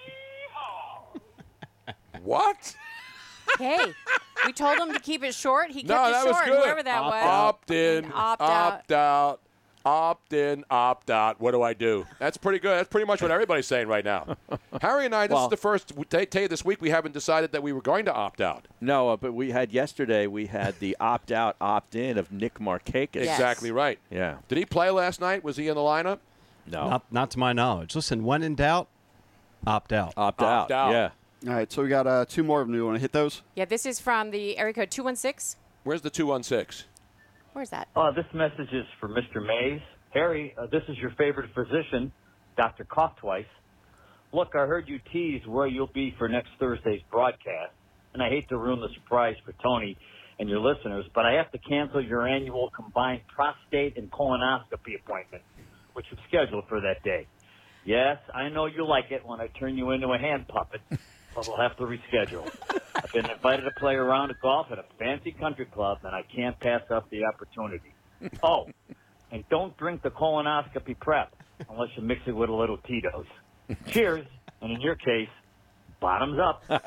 What?
Hey, we told him to keep it short. He kept
No,
it
that was
short,
good.
whoever that was.
Opt in,
And opt
opt out, opt in, opt out. What do I do? That's pretty good. That's pretty much what everybody's saying right now. Harry and I, this
Well-
is the first day day this week we haven't decided that we were going to opt out.
No, uh, but we had yesterday, we had the opt-out, opt-in of Nick Markakis.
Exactly right.
Yeah.
Did he play last night? Was he in the lineup?
No.
Not, not to my knowledge. Listen, when in doubt, opt out.
Opt,
Opt out.
Yeah.
All right, so we got uh, two more of them. Do you want to hit those?
Yeah, this is from the area code two one six.
Where's the two one six?
Where's that?
Uh, this message is for Mister Mays. Harry, uh, this is your favorite physician, Doctor Cough Twice. Look, I heard you tease where you'll be for next Thursday's broadcast, and I hate to ruin the surprise for Tony and your listeners, but I have to cancel your annual combined prostate and colonoscopy appointment, which was scheduled for that day. Yes, I know you like it when I turn you into a hand puppet, but we'll have to reschedule. I've been invited to play a round of golf at a fancy country club, and I can't pass up the opportunity. Oh, and don't drink the colonoscopy prep unless you mix it with a little Tito's. Cheers, and in your case, bottoms up.
Yes.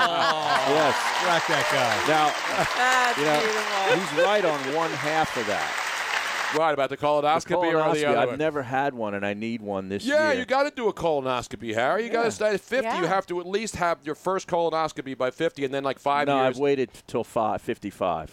Crack that
Now,
guy.
you know, he's right on one half of that.
Right, about the colonoscopy,
The
or the
colonoscopy,
other
I've
one?
never had one, and I need one this
Yeah,
year.
you got to do a colonoscopy, Harry. You got to stay at fifty.
Yeah.
You have to at least have your first colonoscopy by fifty, and then like five
no,
years.
I've waited till five, fifty-five.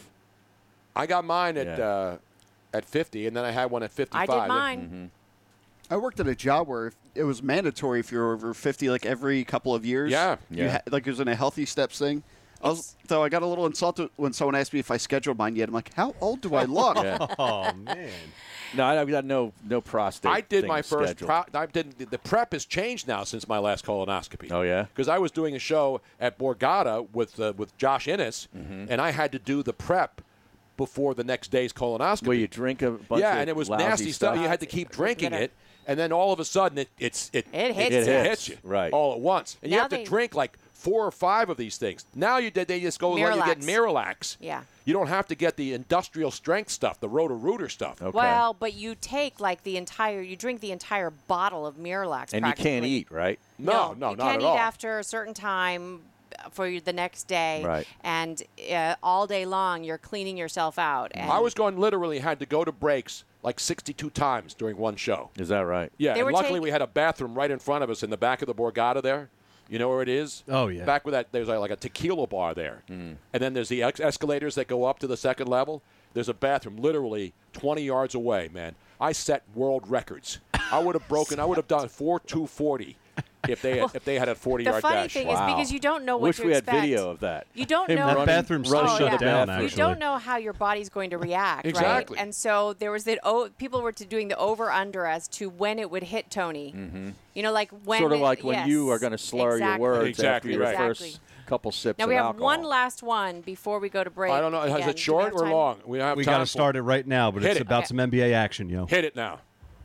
I got mine at
Yeah.
uh, at fifty, and then I had one at fifty-five.
I did mine.
Mm-hmm.
I worked at a job where if it was mandatory if you're over fifty, like every couple of years.
Yeah.
You
Yeah.
ha- like it was in a healthy steps thing. I was, so I got a little insulted when someone asked me if I scheduled mine yet. I'm like, how old do I look?
Yeah.
Oh, man.
No, I- I've got no no prostate.
I did
thing
my first.
scheduled.
Pro- I did the prep has changed now since my last colonoscopy.
Oh yeah,
because I was doing a show at Borgata with uh, with Josh Innes,
Mm-hmm.
and I had to do the prep before the next day's colonoscopy.
Where you drink a bunch
yeah,
of
and it was
lousy
nasty stuff.
stuff.
You had to keep drinking it, and then all of a sudden it it's it
It hits
it,
you.
hits you
Right.
all at once, and you
Now
have to
they-
drink like four or five of these things. Now you did they just go let you get Miralax.
Yeah.
You don't have to get the industrial strength stuff, the Roto-Rooter stuff.
Well, but you take like the entire, you drink the entire bottle of Miralax.
And you can't
practically.
eat, right?
No, no,
you
not
can't
at
eat
all.
after a certain time for the next day.
Right.
And uh, all day long, you're cleaning yourself out. And
I was going literally had to go to breaks like sixty-two times during one show.
Is that right?
Yeah,
They
and
were
luckily
taking-
we had a bathroom right in front of us in the back of the Borgata there. You know where it is?
Oh, yeah.
Back with that, there's like a tequila bar there.
Mm.
And then there's the ex- escalators that go up to the second level. There's a bathroom literally twenty yards away, man. I set world records. I would have broken, I would have done four two forty if they had, if they had a forty-yard
the funny
dash.
thing is because you don't know what
Wish
to
we
expect.
had video of that.
You don't
Him
know.
running-
bathroom still
running
shut
to the
down,
bathroom.
You don't know how your body's going to react,
Exactly.
right? And so there was that. Oh, people were to doing the over/under as to when it would hit Tony.
Mm-hmm.
You know, like when.
Sort of
it-
like when
yes,
you are going to slur
exactly.
your words
Exactly
after your
right.
first
Exactly.
couple sips
Now
of
we have
alcohol.
one last one before we go to break.
I don't know. Is
Again,
it
do we
short
have
or
time?
long? We have
We
time
got to
for-
start it right now, but
Hit
it's
it.
about
Okay.
some N B A action, yo.
Hit it now.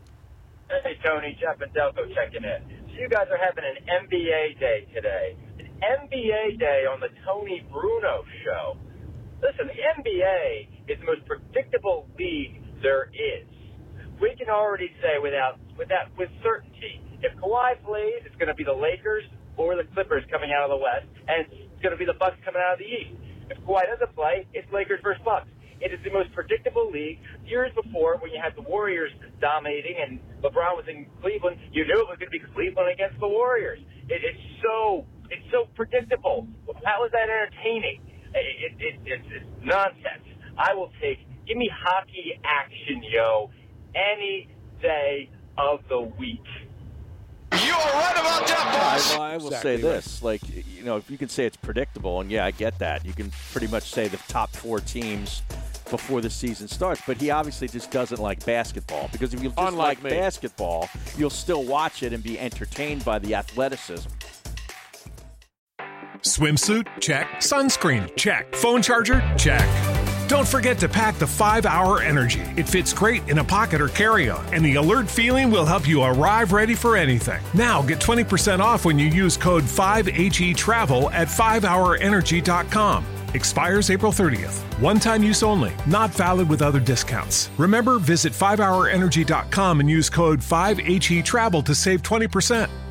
Hey, Tony, Jeff and Delco checking in. So you guys are having an N B A day today. An N B A day on the Tony Bruno show. Listen, the N B A is the most predictable league there is. We can already say without, without, with certainty, if Kawhi plays, it's going to be the Lakers or the Clippers coming out of the West, and it's going to be the Bucks coming out of the East. If Kawhi doesn't play, it's Lakers versus Bucks. It is the most predictable league. Years before, when you had the Warriors dominating and LeBron was in Cleveland, you knew it was going to be Cleveland against the Warriors. It, it's so it's so predictable. How is that entertaining? It, it, it, it's, it's nonsense. I will take, give me hockey action, yo, any day of the week.
You're right about that,
I,
boss.
well, I will
Exactly
say this: like, you know, if you can say it's predictable, and yeah, I get that. You can pretty much say the top four teams before the season starts. But he obviously just doesn't like basketball, because if you just
Unlike
like
me.
basketball, you'll still watch it and be entertained by the athleticism.
Swimsuit? Check. Sunscreen? Check. Phone charger? Check. Don't forget to pack the five hour Energy. It fits great in a pocket or carry-on, and the alert feeling will help you arrive ready for anything. Now get twenty percent off when you use code five H E travel at five hour energy dot com. Expires April thirtieth. One-time use only. Not valid with other discounts. Remember, visit five hour energy dot com and use code five H E travel to save twenty percent.